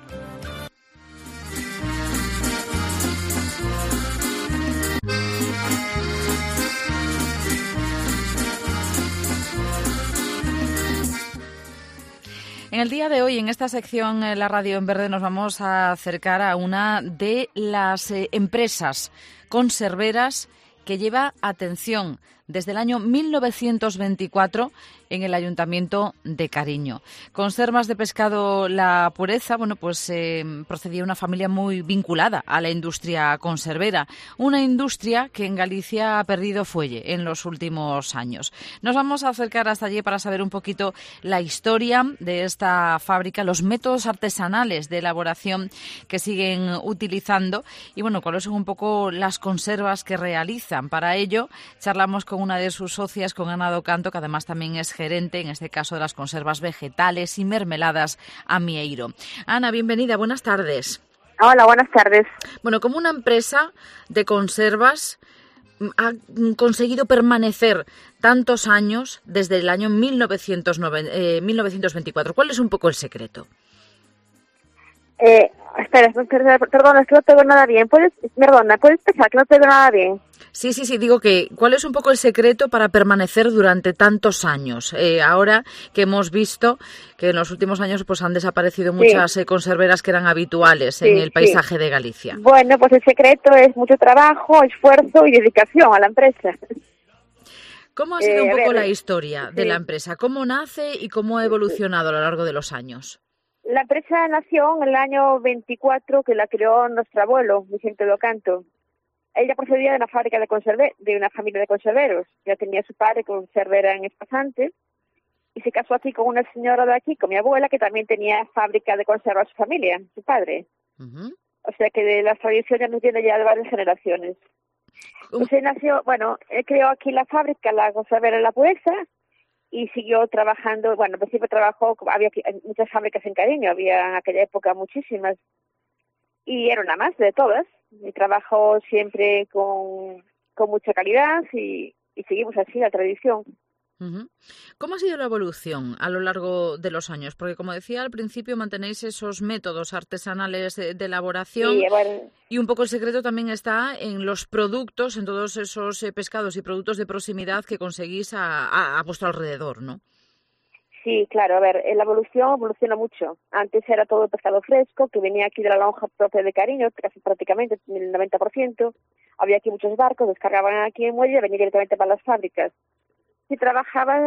En el día de hoy, en esta sección La Radio en Verde, nos vamos a acercar a una de las empresas conserveras que lleva, atención, desde el año 1924 en el Ayuntamiento de Cariño. Conservas de pescado La Pureza, procedía de una familia muy vinculada a la industria conservera, una industria que en Galicia ha perdido fuelle en los últimos años. Nos vamos a acercar hasta allí para saber un poquito la historia de esta fábrica, los métodos artesanales de elaboración que siguen utilizando y, cuáles son un poco las conservas que realizan. Para ello, charlamos con una de sus socias, con Ana Docanto, que además también es gerente, en este caso, de las conservas vegetales y mermeladas Amieiro. Ana, bienvenida, buenas tardes. Hola, buenas tardes. Bueno, como una empresa de conservas ha conseguido permanecer tantos años desde el año 1924. ¿Cuál es un poco el secreto? Espera, perdona, es que no te oigo nada bien. ¿Puedes pensar que no te oigo nada bien? Sí, digo que ¿cuál es un poco el secreto para permanecer durante tantos años? Ahora que hemos visto que en los últimos años han desaparecido muchas conserveras que eran habituales en el paisaje de Galicia. Bueno, pues el secreto es mucho trabajo, esfuerzo y dedicación a la empresa. ¿Cómo ha sido un poco la historia de la empresa? ¿Cómo nace y cómo ha evolucionado a lo largo de los años? La empresa nació en el año 24, que la creó nuestro abuelo, Vicente Docanto. Ella procedía de una fábrica de una familia de conserveros. Ya tenía su padre conservera en Espasante y se casó aquí con una señora de aquí, con mi abuela, que también tenía fábrica de conservas su familia, su padre. Uh-huh. O sea que de las tradiciones nos viene ya de varias generaciones. Entonces creó aquí la fábrica, la conservera La Pureza, y siguió trabajando. Al principio trabajó, había muchas fábricas en Cariño, había en aquella época muchísimas, y era una más de todas, y trabajó siempre con mucha calidad, y seguimos así la tradición. Uh-huh. ¿Cómo ha sido la evolución a lo largo de los años? Porque, como decía al principio, mantenéis esos métodos artesanales de elaboración y un poco el secreto también está en los productos, en todos esos pescados y productos de proximidad que conseguís a vuestro alrededor, ¿no? Sí, claro. La evolución evoluciona mucho. Antes era todo pescado fresco, que venía aquí de la lonja propia de Cariño, casi prácticamente el 90%. Había aquí muchos barcos, descargaban aquí en muelle y venían directamente para las fábricas. Se trabajaba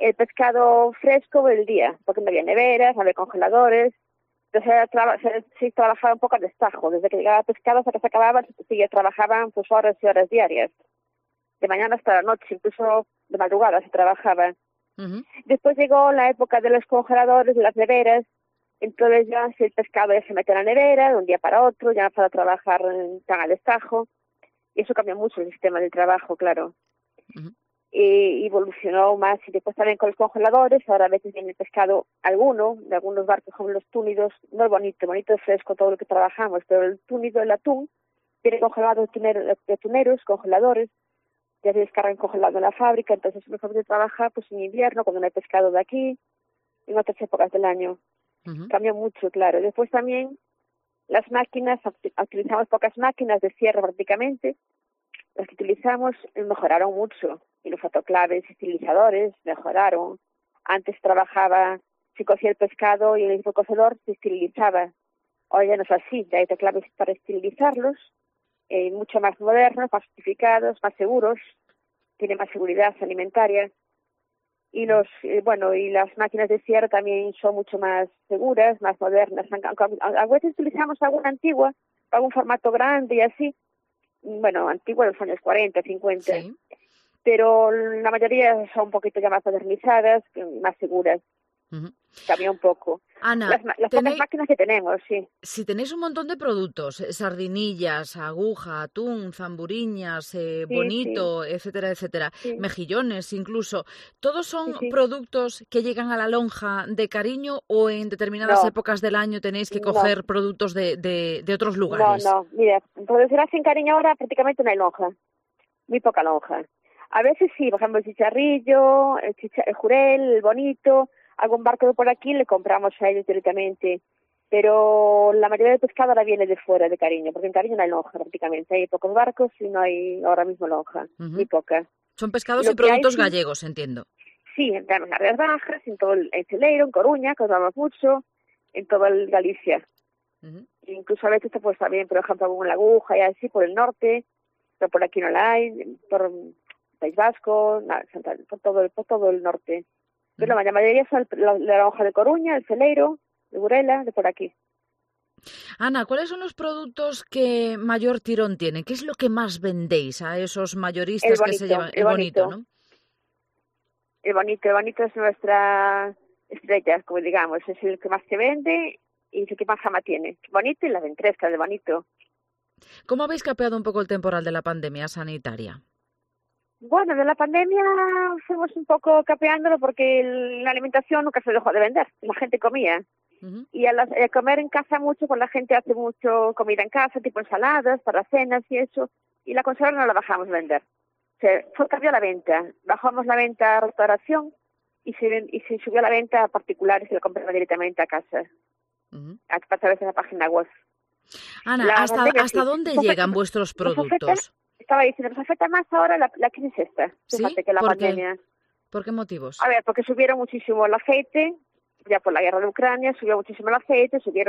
el pescado fresco el día, porque no había neveras, no había congeladores. Entonces se trabajaba un poco al destajo. Desde que llegaba el pescado hasta que se acababa, trabajaban pues horas y horas diarias. De mañana hasta la noche, incluso de madrugada se trabajaba. Después llegó la época de los congeladores, de las neveras. Entonces ya si el pescado ya se mete en la nevera de un día para otro, ya no para trabajar tan al destajo. Y eso cambió mucho el sistema del trabajo, claro. Y evolucionó más. Y después también con los congeladores, ahora a veces viene el pescado de algunos barcos como los túnidos, no el bonito es fresco todo lo que trabajamos, pero el túnido, el atún, viene congelado de tuneros, congeladores, ya se descargan congelado en la fábrica, entonces es mejor de trabajar pues en invierno, cuando no hay pescado de aquí, en otras épocas del año. Cambió mucho, claro. Después también las máquinas, utilizamos pocas máquinas de cierre prácticamente, las que utilizamos mejoraron mucho, y los autoclaves, estilizadores mejoraron. Antes trabajaba, se cocía el pescado y en el mismo cocedor se estilizaba. Hoy ya no es así, ya hay autoclaves para estilizarlos, mucho más modernos, más certificados, más seguros, tiene más seguridad alimentaria. Y y las máquinas de cierre también son mucho más seguras, más modernas. A veces utilizamos alguna antigua, algún formato grande y así, antigua de los años 40, 50, sí. Pero la mayoría son un poquito ya más modernizadas, más seguras. Cambió un poco. Ana, las pocas máquinas que tenemos, sí. Si tenéis un montón de productos, sardinillas, aguja, atún, zamburiñas, bonito, sí. etcétera, sí. Mejillones incluso, ¿todos son productos que llegan a la lonja de Cariño o en determinadas épocas del año tenéis que coger productos de otros lugares? No, mira, por desgracia en Cariño ahora prácticamente no hay lonja, muy poca lonja. A veces sí, por ejemplo el chicharrillo, el jurel, el bonito, algún barco de por aquí le compramos a ellos directamente, pero la mayoría del pescado ahora viene de fuera de Cariño, porque en Cariño no hay lonja prácticamente, hay pocos barcos y no hay ahora mismo lonja, muy poca. Son pescados y productos gallegos, entiendo. Sí, en las Rías Bajas, en todo el Celeiro, en Coruña, que os damos mucho, en toda Galicia. Incluso a veces pues también, por ejemplo, en la aguja y así, por el norte, pero por aquí no la hay, por País Vasco, por todo el norte. Pero la mayoría son la hoja de Coruña, el Celeiro, de Burela, de por aquí. Ana, ¿cuáles son los productos que mayor tirón tienen? ¿Qué es lo que más vendéis a esos mayoristas que se llevan? El bonito, ¿no? El bonito es nuestra estrella, como digamos, es el que más se vende y el que más fama tiene. Bonito y la ventresca de bonito. ¿Cómo habéis capeado un poco el temporal de la pandemia sanitaria? Bueno, de la pandemia fuimos un poco capeándolo porque la alimentación nunca se dejó de vender, la gente comía. Y al comer en casa mucho, pues la gente hace mucho comida en casa, tipo ensaladas, para cenas y eso, y la conserva no la bajamos a vender. Cambió la venta, bajamos la venta a restauración y se subió la venta a particulares y la compraban directamente a casa, a través de la página web. Ana, ¿hasta dónde llegan vuestros productos? Estaba diciendo, nos afecta más ahora la crisis esta, fíjate, que la pandemia. ¿Por qué motivos? A ver, porque subieron muchísimo el aceite, ya por la guerra de Ucrania, subió muchísimo el aceite, subió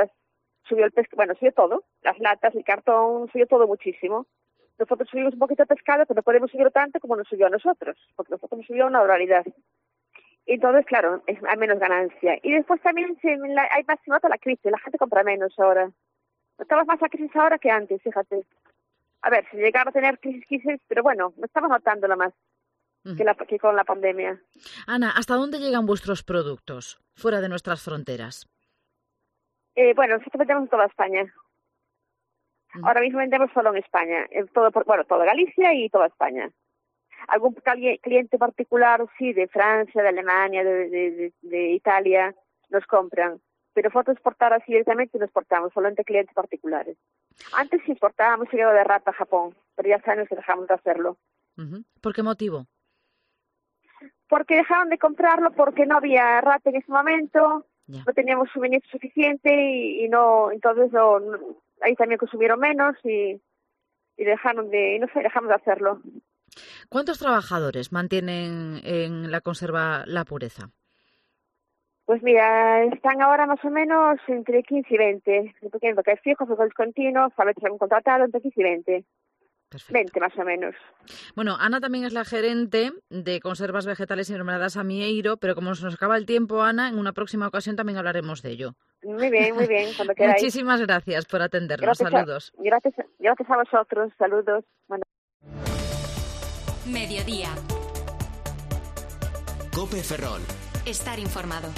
todo, las latas, el cartón, subió todo muchísimo. Nosotros subimos un poquito de pescado, pero no podemos subir tanto como nos subió a nosotros, porque nosotros nos subió una barbaridad. Entonces, claro, hay menos ganancia. Y después también hay más, se nota la crisis, la gente compra menos ahora. Notamos más la crisis ahora que antes, fíjate. A ver, si llegaba a tener crisis, pero bueno, no estamos notándola más que con la pandemia. Ana, ¿hasta dónde llegan vuestros productos fuera de nuestras fronteras? Nosotros vendemos en toda España. Ahora mismo vendemos solo en España, toda Galicia y toda España. Algún cliente particular, sí, de Francia, de Alemania, de Italia, nos compran. Pero fotos exportar así directamente no exportamos, solamente clientes particulares. Antes sí exportábamos hígado de rata a Japón, pero ya hace años que dejamos de hacerlo. ¿Por qué motivo? Porque dejaron de comprarlo, porque no había rata en ese momento, no teníamos suministro suficiente entonces ahí también consumieron menos y dejamos de hacerlo. ¿Cuántos trabajadores mantienen en la conserva La Pureza? Pues mira, están ahora más o menos entre 15 y 20, porque hay fijos, hay continuos, a veces algún contratado, entre 15 y 20. Perfecto. 20 más o menos. Bueno, Ana también es la gerente de conservas vegetales y mermeladas Amieiro, pero como se nos acaba el tiempo, Ana, en una próxima ocasión también hablaremos de ello. Muy bien, cuando queráis. Muchísimas gracias por atendernos. Saludos. Gracias a vosotros. Saludos. Bueno. Mediodía. COPE Ferrol. Estar informado.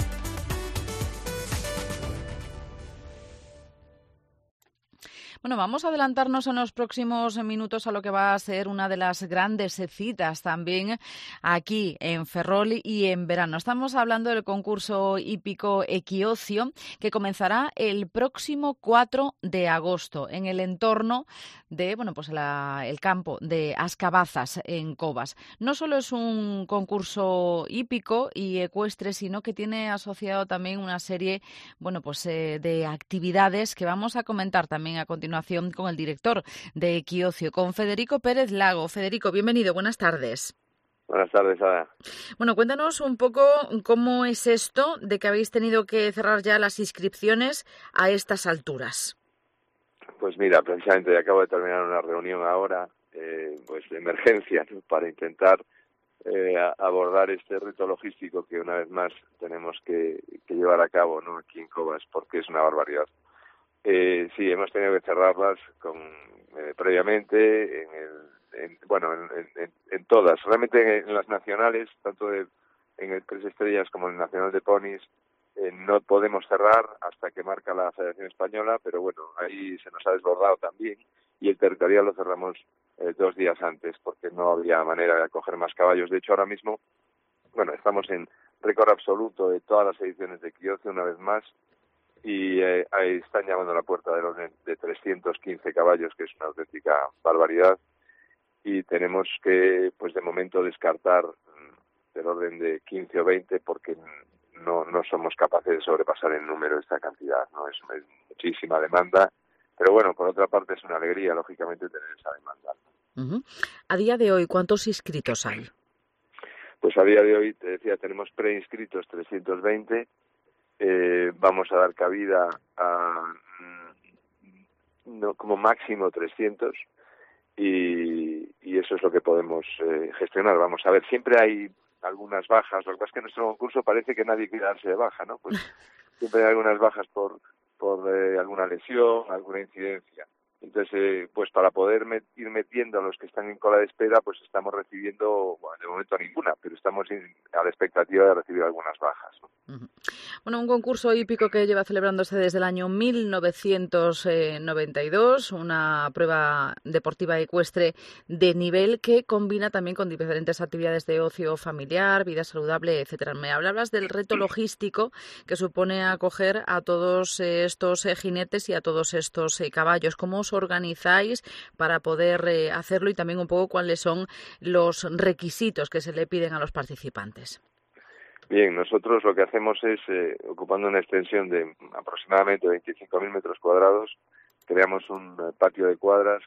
Bueno, vamos a adelantarnos en los próximos minutos a lo que va a ser una de las grandes citas también aquí en Ferrol y en verano. Estamos hablando del concurso hípico Equiocio, que comenzará el próximo 4 de agosto en el entorno de el campo de Ascabazas en Covas. No solo es un concurso hípico y ecuestre, sino que tiene asociado también una serie de actividades que vamos a comentar también a continuación con el director de Equiocio, con Federico Pérez Lago. Federico, bienvenido, buenas tardes. Buenas tardes, Ada. Bueno, cuéntanos un poco cómo es esto de que habéis tenido que cerrar ya las inscripciones a estas alturas. Pues mira, precisamente acabo de terminar una reunión ahora, de emergencia, ¿no?, para intentar abordar este reto logístico que una vez más tenemos que llevar a cabo, ¿no?, aquí en Covas, porque es una barbaridad. Sí, hemos tenido que cerrarlas previamente en todas. Realmente en las nacionales, tanto en el 3 Estrellas como en el Nacional de Ponis, no podemos cerrar hasta que marca la Federación Española, pero bueno, ahí se nos ha desbordado también y el territorial lo cerramos 2 días antes porque no había manera de acoger más caballos. De hecho, ahora mismo, estamos en récord absoluto de todas las ediciones de Equiocio una vez más. Y ahí están llamando a la puerta del orden de 315 caballos, que es una auténtica barbaridad, y tenemos que, de momento, descartar del orden de 15 o 20 porque no somos capaces de sobrepasar el número de esta cantidad, ¿no? Es muchísima demanda, pero bueno, por otra parte es una alegría, lógicamente, tener esa demanda. Uh-huh. A día de hoy, ¿cuántos inscritos hay? Pues a día de hoy, te decía, tenemos preinscritos 320. Vamos a dar cabida a como máximo 300 y eso es lo que podemos gestionar. Vamos a ver, siempre hay algunas bajas. Lo que pasa es que en nuestro concurso parece que nadie quiere darse de baja, ¿no? Pues siempre hay algunas bajas por alguna lesión, alguna incidencia. Entonces, para poder ir metiendo a los que están en cola de espera, pues estamos recibiendo, de momento ninguna, pero estamos a la expectativa de recibir algunas bajas, ¿no? Uh-huh. Bueno, un concurso hípico que lleva celebrándose desde el año 1992, una prueba deportiva ecuestre de nivel que combina también con diferentes actividades de ocio familiar, vida saludable, etcétera. Me hablabas del reto logístico que supone acoger a todos estos jinetes y a todos estos caballos. ¿Cómo os organizáis para poder hacerlo y también un poco cuáles son los requisitos que se le piden a los participantes? Bien, nosotros lo que hacemos es, ocupando una extensión de aproximadamente 25.000 metros cuadrados, creamos un patio de cuadras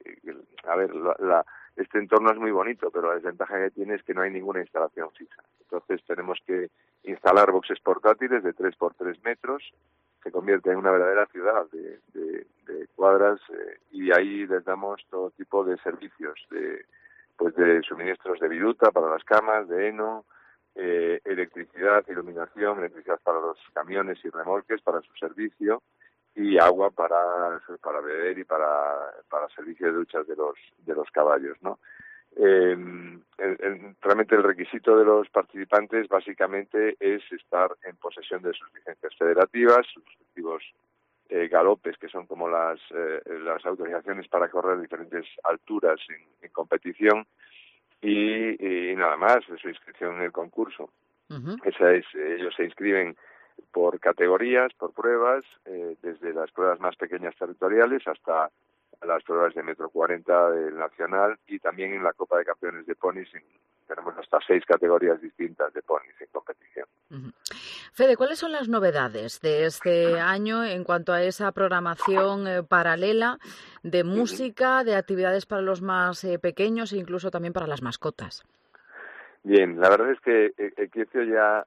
este entorno es muy bonito, pero la desventaja que tiene es que no hay ninguna instalación fija. Entonces tenemos que instalar boxes portátiles de 3 por 3 metros, se convierte en una verdadera ciudad de cuadras y ahí les damos todo tipo de servicios, de suministros de viruta para las camas, de heno, electricidad, iluminación, electricidad para los camiones y remolques para su servicio y agua para beber y para servicio de duchas de los caballos, ¿no? Realmente el requisito de los participantes básicamente es estar en posesión de sus licencias federativas, sus respectivos galopes, que son como las autorizaciones para correr diferentes alturas en competición, y nada más, de su inscripción en el concurso. Uh-huh. Ellos se inscriben por categorías, por pruebas, desde las pruebas más pequeñas territoriales hasta las pruebas de 1,40 m del nacional, y también en la Copa de Campeones de Ponis tenemos hasta 6 categorías distintas de ponis en competición. Uh-huh. Fede, ¿cuáles son las novedades de este año en cuanto a esa programación paralela de música, de actividades para los más pequeños e incluso también para las mascotas? Bien, la verdad es que Equiocio ya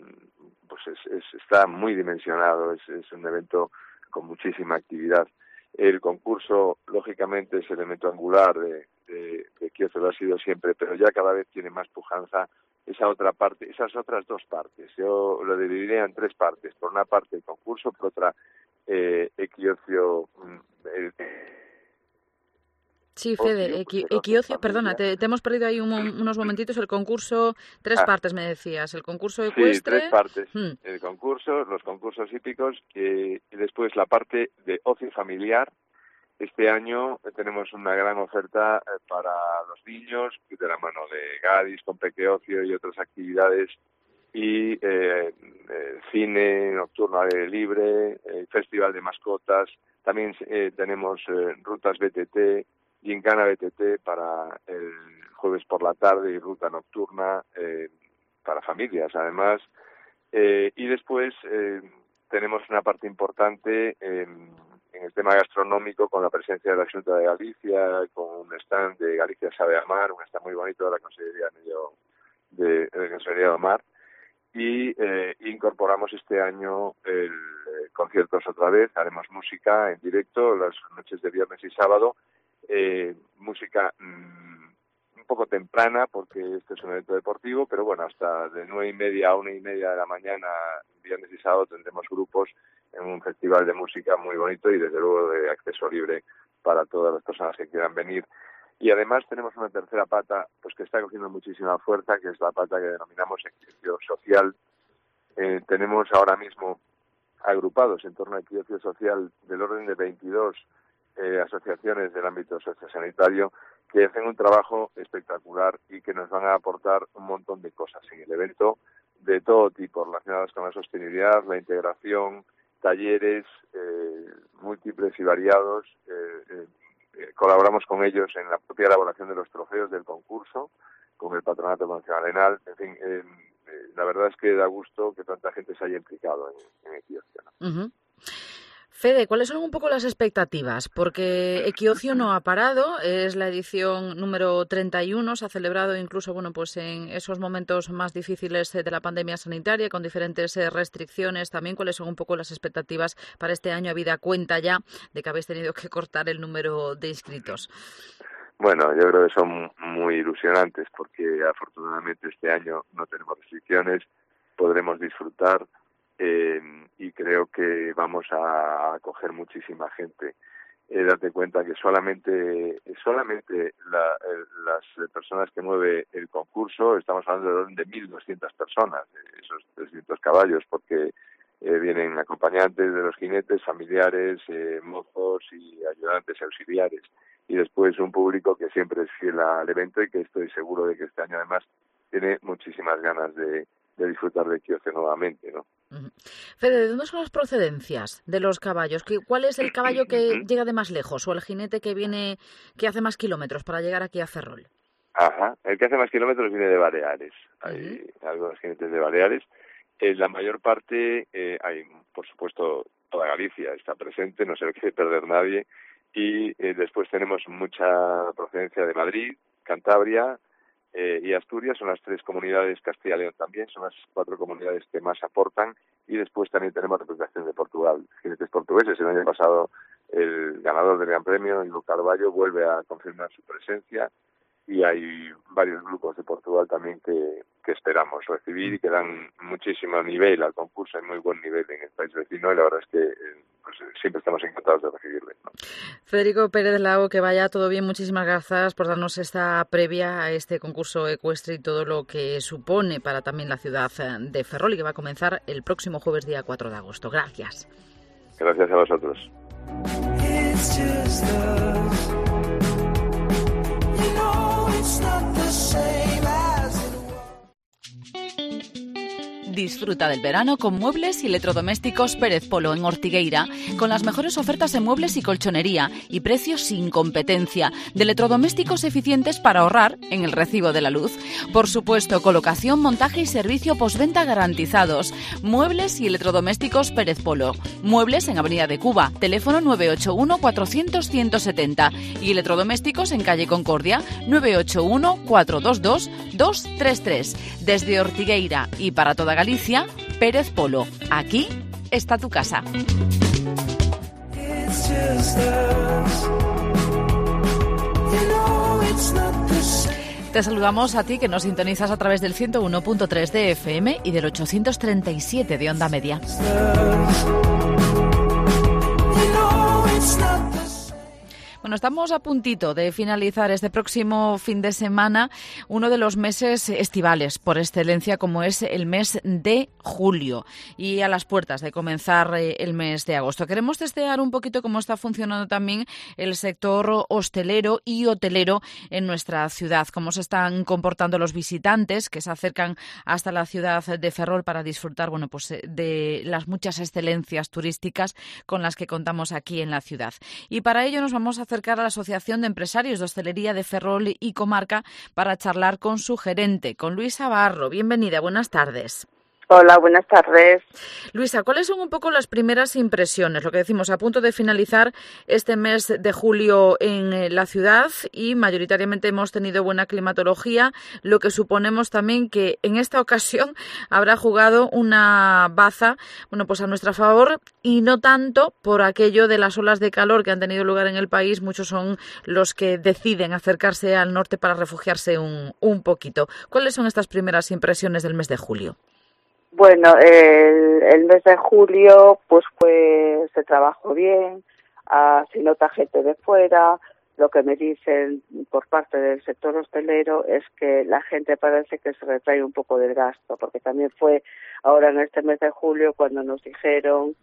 está muy dimensionado, es un evento con muchísima actividad El concurso, lógicamente, es el elemento angular de Quioce, lo ha sido siempre, pero ya cada vez tiene más pujanza esa otra parte, esas otras dos partes. Yo lo dividiría en tres partes. Por una parte el concurso, por otra Equiocio. Sí, Fede, Equiocio, perdona, te hemos perdido ahí unos momentitos. El concurso, tres partes me decías. El concurso ecuestre. Sí, tres partes. El concurso, los concursos hípicos y después la parte de ocio familiar. Este año tenemos una gran oferta para los niños, de la mano de Gadis, con Peque Ocio y otras actividades, y cine nocturno al aire libre, festival de mascotas. También tenemos rutas BTT, gincana BTT para el jueves por la tarde y ruta nocturna para familias, además. Y después tenemos una parte importante en el tema gastronómico, con la presencia de la Xunta de Galicia, con un stand de Galicia Sabe Amar, un stand muy bonito de la Consellería de Mar, y incorporamos este año conciertos otra vez. Haremos música en directo las noches de viernes y sábado, música un poco temprana porque este es un evento deportivo, pero bueno, hasta de 9:30 a 1:30 de la mañana, viernes y sábado, tendremos grupos en un festival de música muy bonito y desde luego de acceso libre para todas las personas que quieran venir. Y además tenemos una tercera pata pues que está cogiendo muchísima fuerza, que es la pata que denominamos equiocio social. Tenemos ahora mismo agrupados en torno a equiocio social del orden de 22 asociaciones del ámbito sociosanitario que hacen un trabajo espectacular y que nos van a aportar un montón de cosas en el evento de todo tipo relacionadas con la sostenibilidad, la integración, talleres múltiples y variados. Colaboramos con ellos en la propia elaboración de los trofeos del concurso, con el Patronato Provincial Arenal. En fin, la verdad es que da gusto que tanta gente se haya implicado en Equiocio, ¿no? Uh-huh. Fede, ¿cuáles son un poco las expectativas? Porque Equiocio no ha parado, es la edición número 31, se ha celebrado incluso pues en esos momentos más difíciles de la pandemia sanitaria, con diferentes restricciones. También, ¿cuáles son un poco las expectativas para este año, habida cuenta ya de que habéis tenido que cortar el número de inscritos? Bueno, yo creo que son muy ilusionantes porque afortunadamente este año no tenemos restricciones, podremos disfrutar. Y creo que vamos a acoger muchísima gente. Date cuenta que solamente las personas que mueve el concurso, estamos hablando de 1.200 personas, esos 300 caballos, porque vienen acompañantes de los jinetes, familiares, mozos y ayudantes auxiliares. Y después un público que siempre es fiel al evento y que estoy seguro de que este año además tiene muchísimas ganas de disfrutar de Quioce nuevamente, ¿no? Fede, ¿de dónde son las procedencias de los caballos? ¿Cuál es el caballo que llega de más lejos o el jinete que hace más kilómetros para llegar aquí a Ferrol? Ajá, el que hace más kilómetros viene de Baleares. Hay algunos jinetes de Baleares. En la mayor parte hay, por supuesto, toda Galicia está presente, no se le quiere perder nadie. Y después tenemos mucha procedencia de Madrid, Cantabria, y Asturias. Son las tres comunidades, Castilla y León también, son las 4 comunidades que más aportan, y después también tenemos representación de Portugal, jinetes portugueses. El año pasado el ganador del Gran Premio, Hugo Carballo, vuelve a confirmar su presencia, y hay varios grupos de Portugal también que esperamos recibir y que dan muchísimo nivel al concurso, hay muy buen nivel en el país vecino, y la verdad es que siempre estamos encantados de recibirles, ¿no? Federico Pérez Lago, que vaya todo bien. Muchísimas gracias por darnos esta previa a este concurso ecuestre y todo lo que supone para también la ciudad de Ferrol, y que va a comenzar el próximo jueves, día 4 de agosto. Gracias. Gracias a vosotros. Disfruta del verano con Muebles y Electrodomésticos Pérez Polo en Ortigueira, con las mejores ofertas en muebles y colchonería y precios sin competencia, de electrodomésticos eficientes para ahorrar en el recibo de la luz. Por supuesto, colocación, montaje y servicio postventa garantizados. Muebles y Electrodomésticos Pérez Polo. Muebles en Avenida de Cuba, teléfono 981 400 170, y electrodomésticos en calle Concordia, 981 422 233. Desde Ortigueira y para toda Galicia, Pérez Polo. Aquí está tu casa. Te saludamos a ti que nos sintonizas a través del 101.3 de FM y del 837 de onda media. Bueno, estamos a puntito de finalizar este próximo fin de semana uno de los meses estivales por excelencia, como es el mes de julio, y a las puertas de comenzar el mes de agosto. Queremos testear un poquito cómo está funcionando también el sector hostelero y hotelero en nuestra ciudad, cómo se están comportando los visitantes que se acercan hasta la ciudad de Ferrol para disfrutar, bueno, pues de las muchas excelencias turísticas con las que contamos aquí en la ciudad. Y para ello nos vamos a acercar a la Asociación de Empresarios de Hostelería de Ferrol y Comarca para charlar con su gerente, con Luisa Barro. Bienvenida, buenas tardes. Hola, buenas tardes. Luisa, ¿cuáles son un poco las primeras impresiones? Lo que decimos, a punto de finalizar este mes de julio en la ciudad y mayoritariamente hemos tenido buena climatología, lo que suponemos también que en esta ocasión habrá jugado una baza, bueno, pues a nuestra favor y no tanto por aquello de las olas de calor que han tenido lugar en el país. Muchos son los que deciden acercarse al norte para refugiarse un poquito. ¿Cuáles son estas primeras impresiones del mes de julio? Bueno, el mes de julio pues se trabajó bien, se nota gente de fuera. Lo que me dicen por parte del sector hostelero es que la gente parece que se retrae un poco del gasto, porque también fue ahora en este mes de julio cuando nos dijeron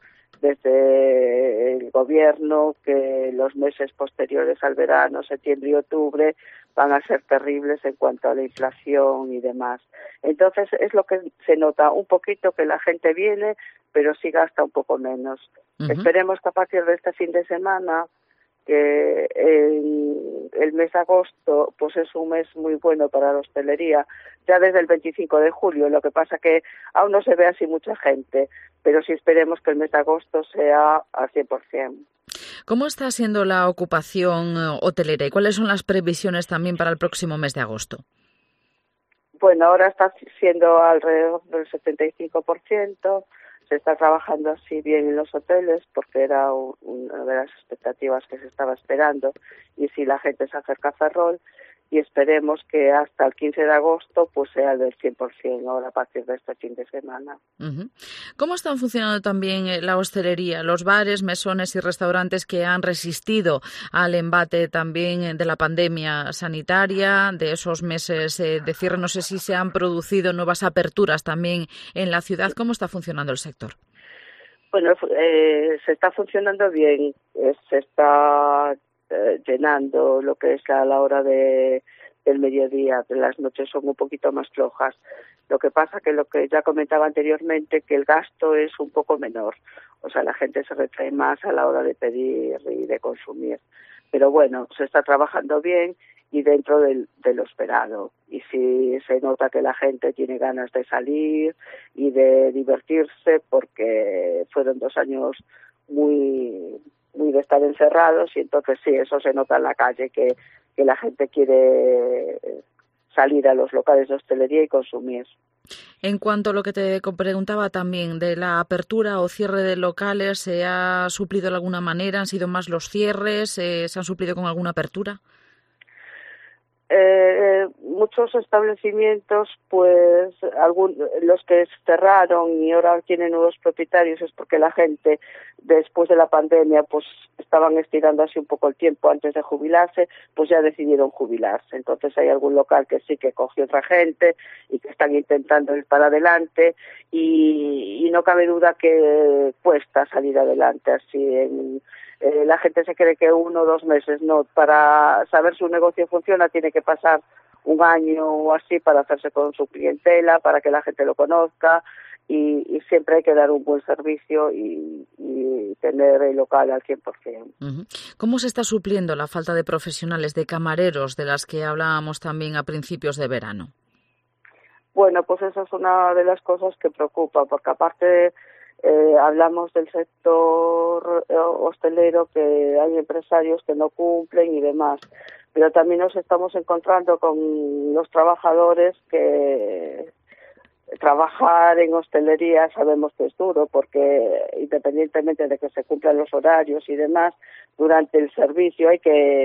desde el gobierno que los meses posteriores al verano, septiembre y octubre, van a ser terribles en cuanto a la inflación y demás. Entonces es lo que se nota un poquito, que la gente viene, pero sí gasta un poco menos. Uh-huh. Esperemos que a partir de este fin de semana, que el mes de agosto pues es un mes muy bueno para la hostelería, ya desde el 25 de julio, lo que pasa que aún no se ve así mucha gente, pero sí esperemos que el mes de agosto sea al 100%. ¿Cómo está siendo la ocupación hotelera y cuáles son las previsiones también para el próximo mes de agosto? Bueno, ahora está siendo alrededor del 75%. Se está trabajando así bien en los hoteles porque era una de las expectativas que se estaba esperando, y si la gente se acerca a Ferrol, y esperemos que hasta el 15 de agosto pues sea del 100% ahora a partir de este fin de semana. Uh-huh. ¿Cómo están funcionando también la hostelería, los bares, mesones y restaurantes que han resistido al embate también de la pandemia sanitaria, de esos meses de cierre? No sé si se han producido nuevas aperturas también en la ciudad. ¿Cómo está funcionando el sector? Bueno, se está funcionando bien, se está llenando lo que es a la hora del mediodía. Las noches son un poquito más flojas. Lo que pasa que lo que ya comentaba anteriormente, que el gasto es un poco menor. O sea, la gente se retrae más a la hora de pedir y de consumir. Pero bueno, se está trabajando bien y dentro de lo esperado. Y sí se nota que la gente tiene ganas de salir y de divertirse, porque fueron 2 años muy de estar encerrados, y entonces sí, eso se nota en la calle, que la gente quiere salir a los locales de hostelería y consumir. En cuanto a lo que te preguntaba también de la apertura o cierre de locales, ¿se ha suplido de alguna manera? ¿Han sido más los cierres? ¿Se han suplido con alguna apertura? Muchos establecimientos, pues los que cerraron y ahora tienen nuevos propietarios, es porque la gente después de la pandemia pues estaban estirando así un poco el tiempo antes de jubilarse, pues ya decidieron jubilarse. Entonces hay algún local que sí que cogió otra gente y que están intentando ir para adelante, y no cabe duda que cuesta salir adelante así la gente se cree que 1 o 2 meses, no. Para saber si un negocio funciona tiene que pasar 1 año o así para hacerse con su clientela, para que la gente lo conozca, y siempre hay que dar un buen servicio y tener el local al 100%. Uh-huh. ¿Cómo se está supliendo la falta de profesionales, de camareros, de las que hablábamos también a principios de verano? Bueno, pues esa es una de las cosas que preocupa, porque aparte hablamos del sector hostelero, que hay empresarios que no cumplen y demás, pero también nos estamos encontrando con los trabajadores que trabajar en hostelería sabemos que es duro, porque independientemente de que se cumplan los horarios y demás, durante el servicio hay que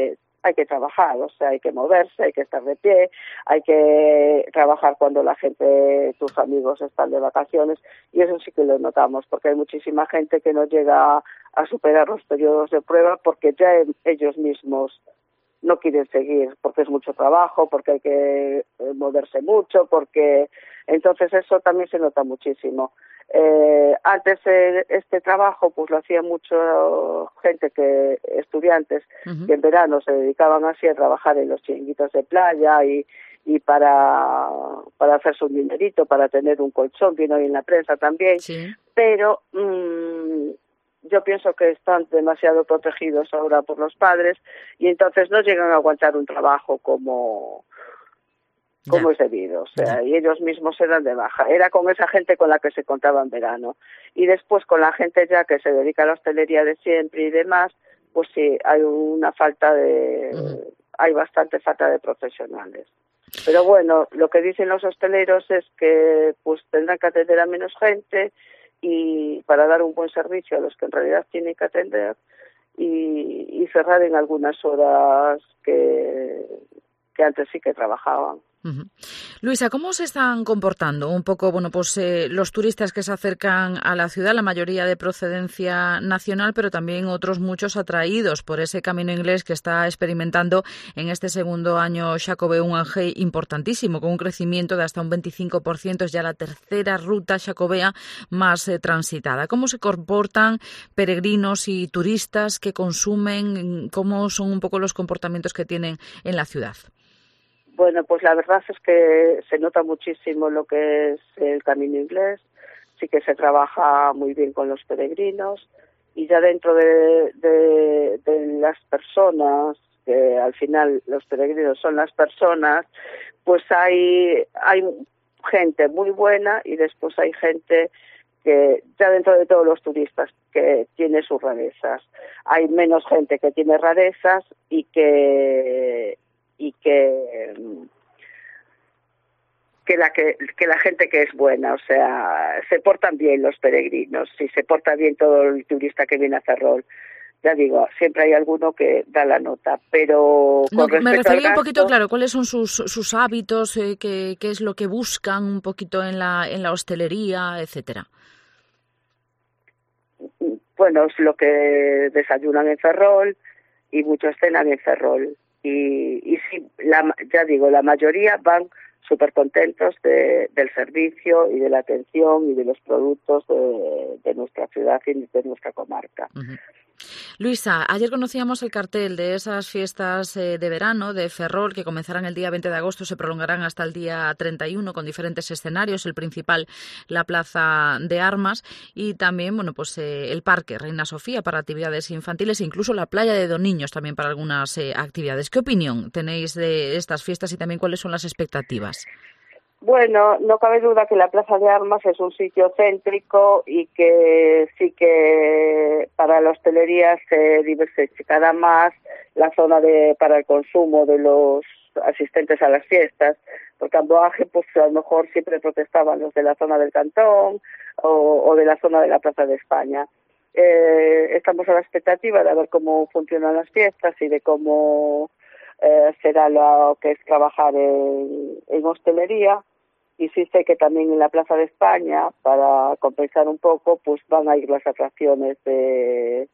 hay que trabajar, o sea, hay que moverse, hay que estar de pie, hay que trabajar cuando la gente, tus amigos están de vacaciones, y eso sí que lo notamos, porque hay muchísima gente que no llega a superar los periodos de prueba porque ya ellos mismos no quieren seguir, porque es mucho trabajo, porque hay que moverse mucho, porque entonces eso también se nota muchísimo. Antes este trabajo pues lo hacía mucho gente, que estudiantes que en verano se dedicaban así a trabajar en los chiringuitos de playa y para hacerse un dinerito, para tener un colchón, vino hoy en la prensa también, pero yo pienso que están demasiado protegidos ahora por los padres y entonces no llegan a aguantar un trabajo como es debido, o sea, y ellos mismos se dan de baja. Era con esa gente con la que se contaba en verano. Y después con la gente ya que se dedica a la hostelería de siempre y demás, pues sí, hay hay bastante falta de profesionales. Pero bueno, lo que dicen los hosteleros es que pues tendrán que atender a menos gente y para dar un buen servicio a los que en realidad tienen que atender y cerrar en algunas horas que antes sí que trabajaban. Luisa, ¿cómo se están comportando un poco, los turistas que se acercan a la ciudad, la mayoría de procedencia nacional, pero también otros muchos atraídos por ese camino inglés que está experimentando en este segundo año Xacobeo un auge importantísimo, con un crecimiento de hasta un 25%, es ya la tercera ruta xacobea más transitada? ¿Cómo se comportan peregrinos y turistas que consumen? ¿Cómo son un poco los comportamientos que tienen en la ciudad? Bueno, pues la verdad es que se nota muchísimo lo que es el camino inglés, sí que se trabaja muy bien con los peregrinos y ya dentro de las personas, que al final los peregrinos son las personas, pues hay gente muy buena y después hay gente que ya dentro de todos los turistas que tiene sus rarezas. Hay menos gente que tiene rarezas y que la gente que es buena, o sea, se portan bien los peregrinos, y se porta bien todo el turista que viene a Ferrol. Ya digo, siempre hay alguno que da la nota, pero me refería un poquito, claro, cuáles son sus hábitos, qué es lo que buscan un poquito en la hostelería, etcétera. Bueno, es lo que desayunan en Ferrol y muchos cenan en Ferrol. Y sí, ya digo, la mayoría van súper contentos del servicio y de la atención y de los productos de nuestra ciudad y de nuestra comarca. Luisa, ayer conocíamos el cartel de esas fiestas de verano de Ferrol que comenzarán el día 20 de agosto, se prolongarán hasta el día 31 con diferentes escenarios, el principal la Plaza de Armas y también el Parque Reina Sofía para actividades infantiles e incluso la Playa de Doniños también para algunas actividades. ¿Qué opinión tenéis de estas fiestas y también cuáles son las expectativas? Bueno, no cabe duda que la Plaza de Armas es un sitio céntrico y que sí que para la hostelería se diversificará más la zona para el consumo de los asistentes a las fiestas, porque en Boaje pues a lo mejor siempre protestaban los de la zona del Cantón o de la zona de la Plaza de España. Estamos a la expectativa de ver cómo funcionan las fiestas y de cómo será lo que es trabajar en hostelería, y sí sé que también en la Plaza de España, para compensar un poco, pues van a ir las atracciones de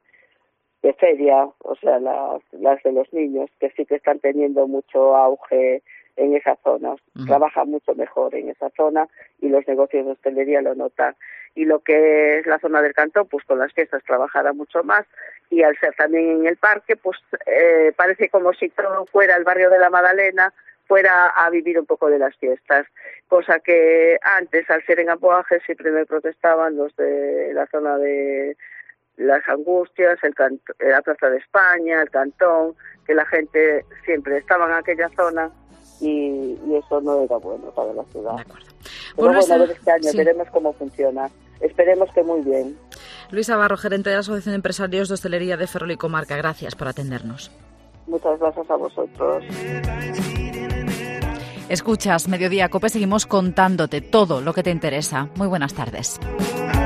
feria, o sea, las de los niños, que sí que están teniendo mucho auge en esa zona. Trabajan mucho mejor en esa zona y los negocios de hostelería lo notan. Y lo que es la zona del Cantón, pues con las fiestas trabajará mucho más, y al ser también en el parque, pues parece como si todo fuera el barrio de la Madalena, fuera a vivir un poco de las fiestas, cosa que antes, al ser en Apoaje, siempre me protestaban los de la zona de las Angustias, la Plaza de España, el Cantón, que la gente siempre estaba en aquella zona y eso no era bueno para la ciudad. Pero bueno, a ver este año, veremos cómo funciona. Esperemos que muy bien. Luisa Barro, gerente de la Asociación de Empresarios de Hostelería de Ferrol y Comarca, gracias por atendernos. Muchas gracias a vosotros. Escuchas Mediodía COPE, seguimos contándote todo lo que te interesa. Muy buenas tardes.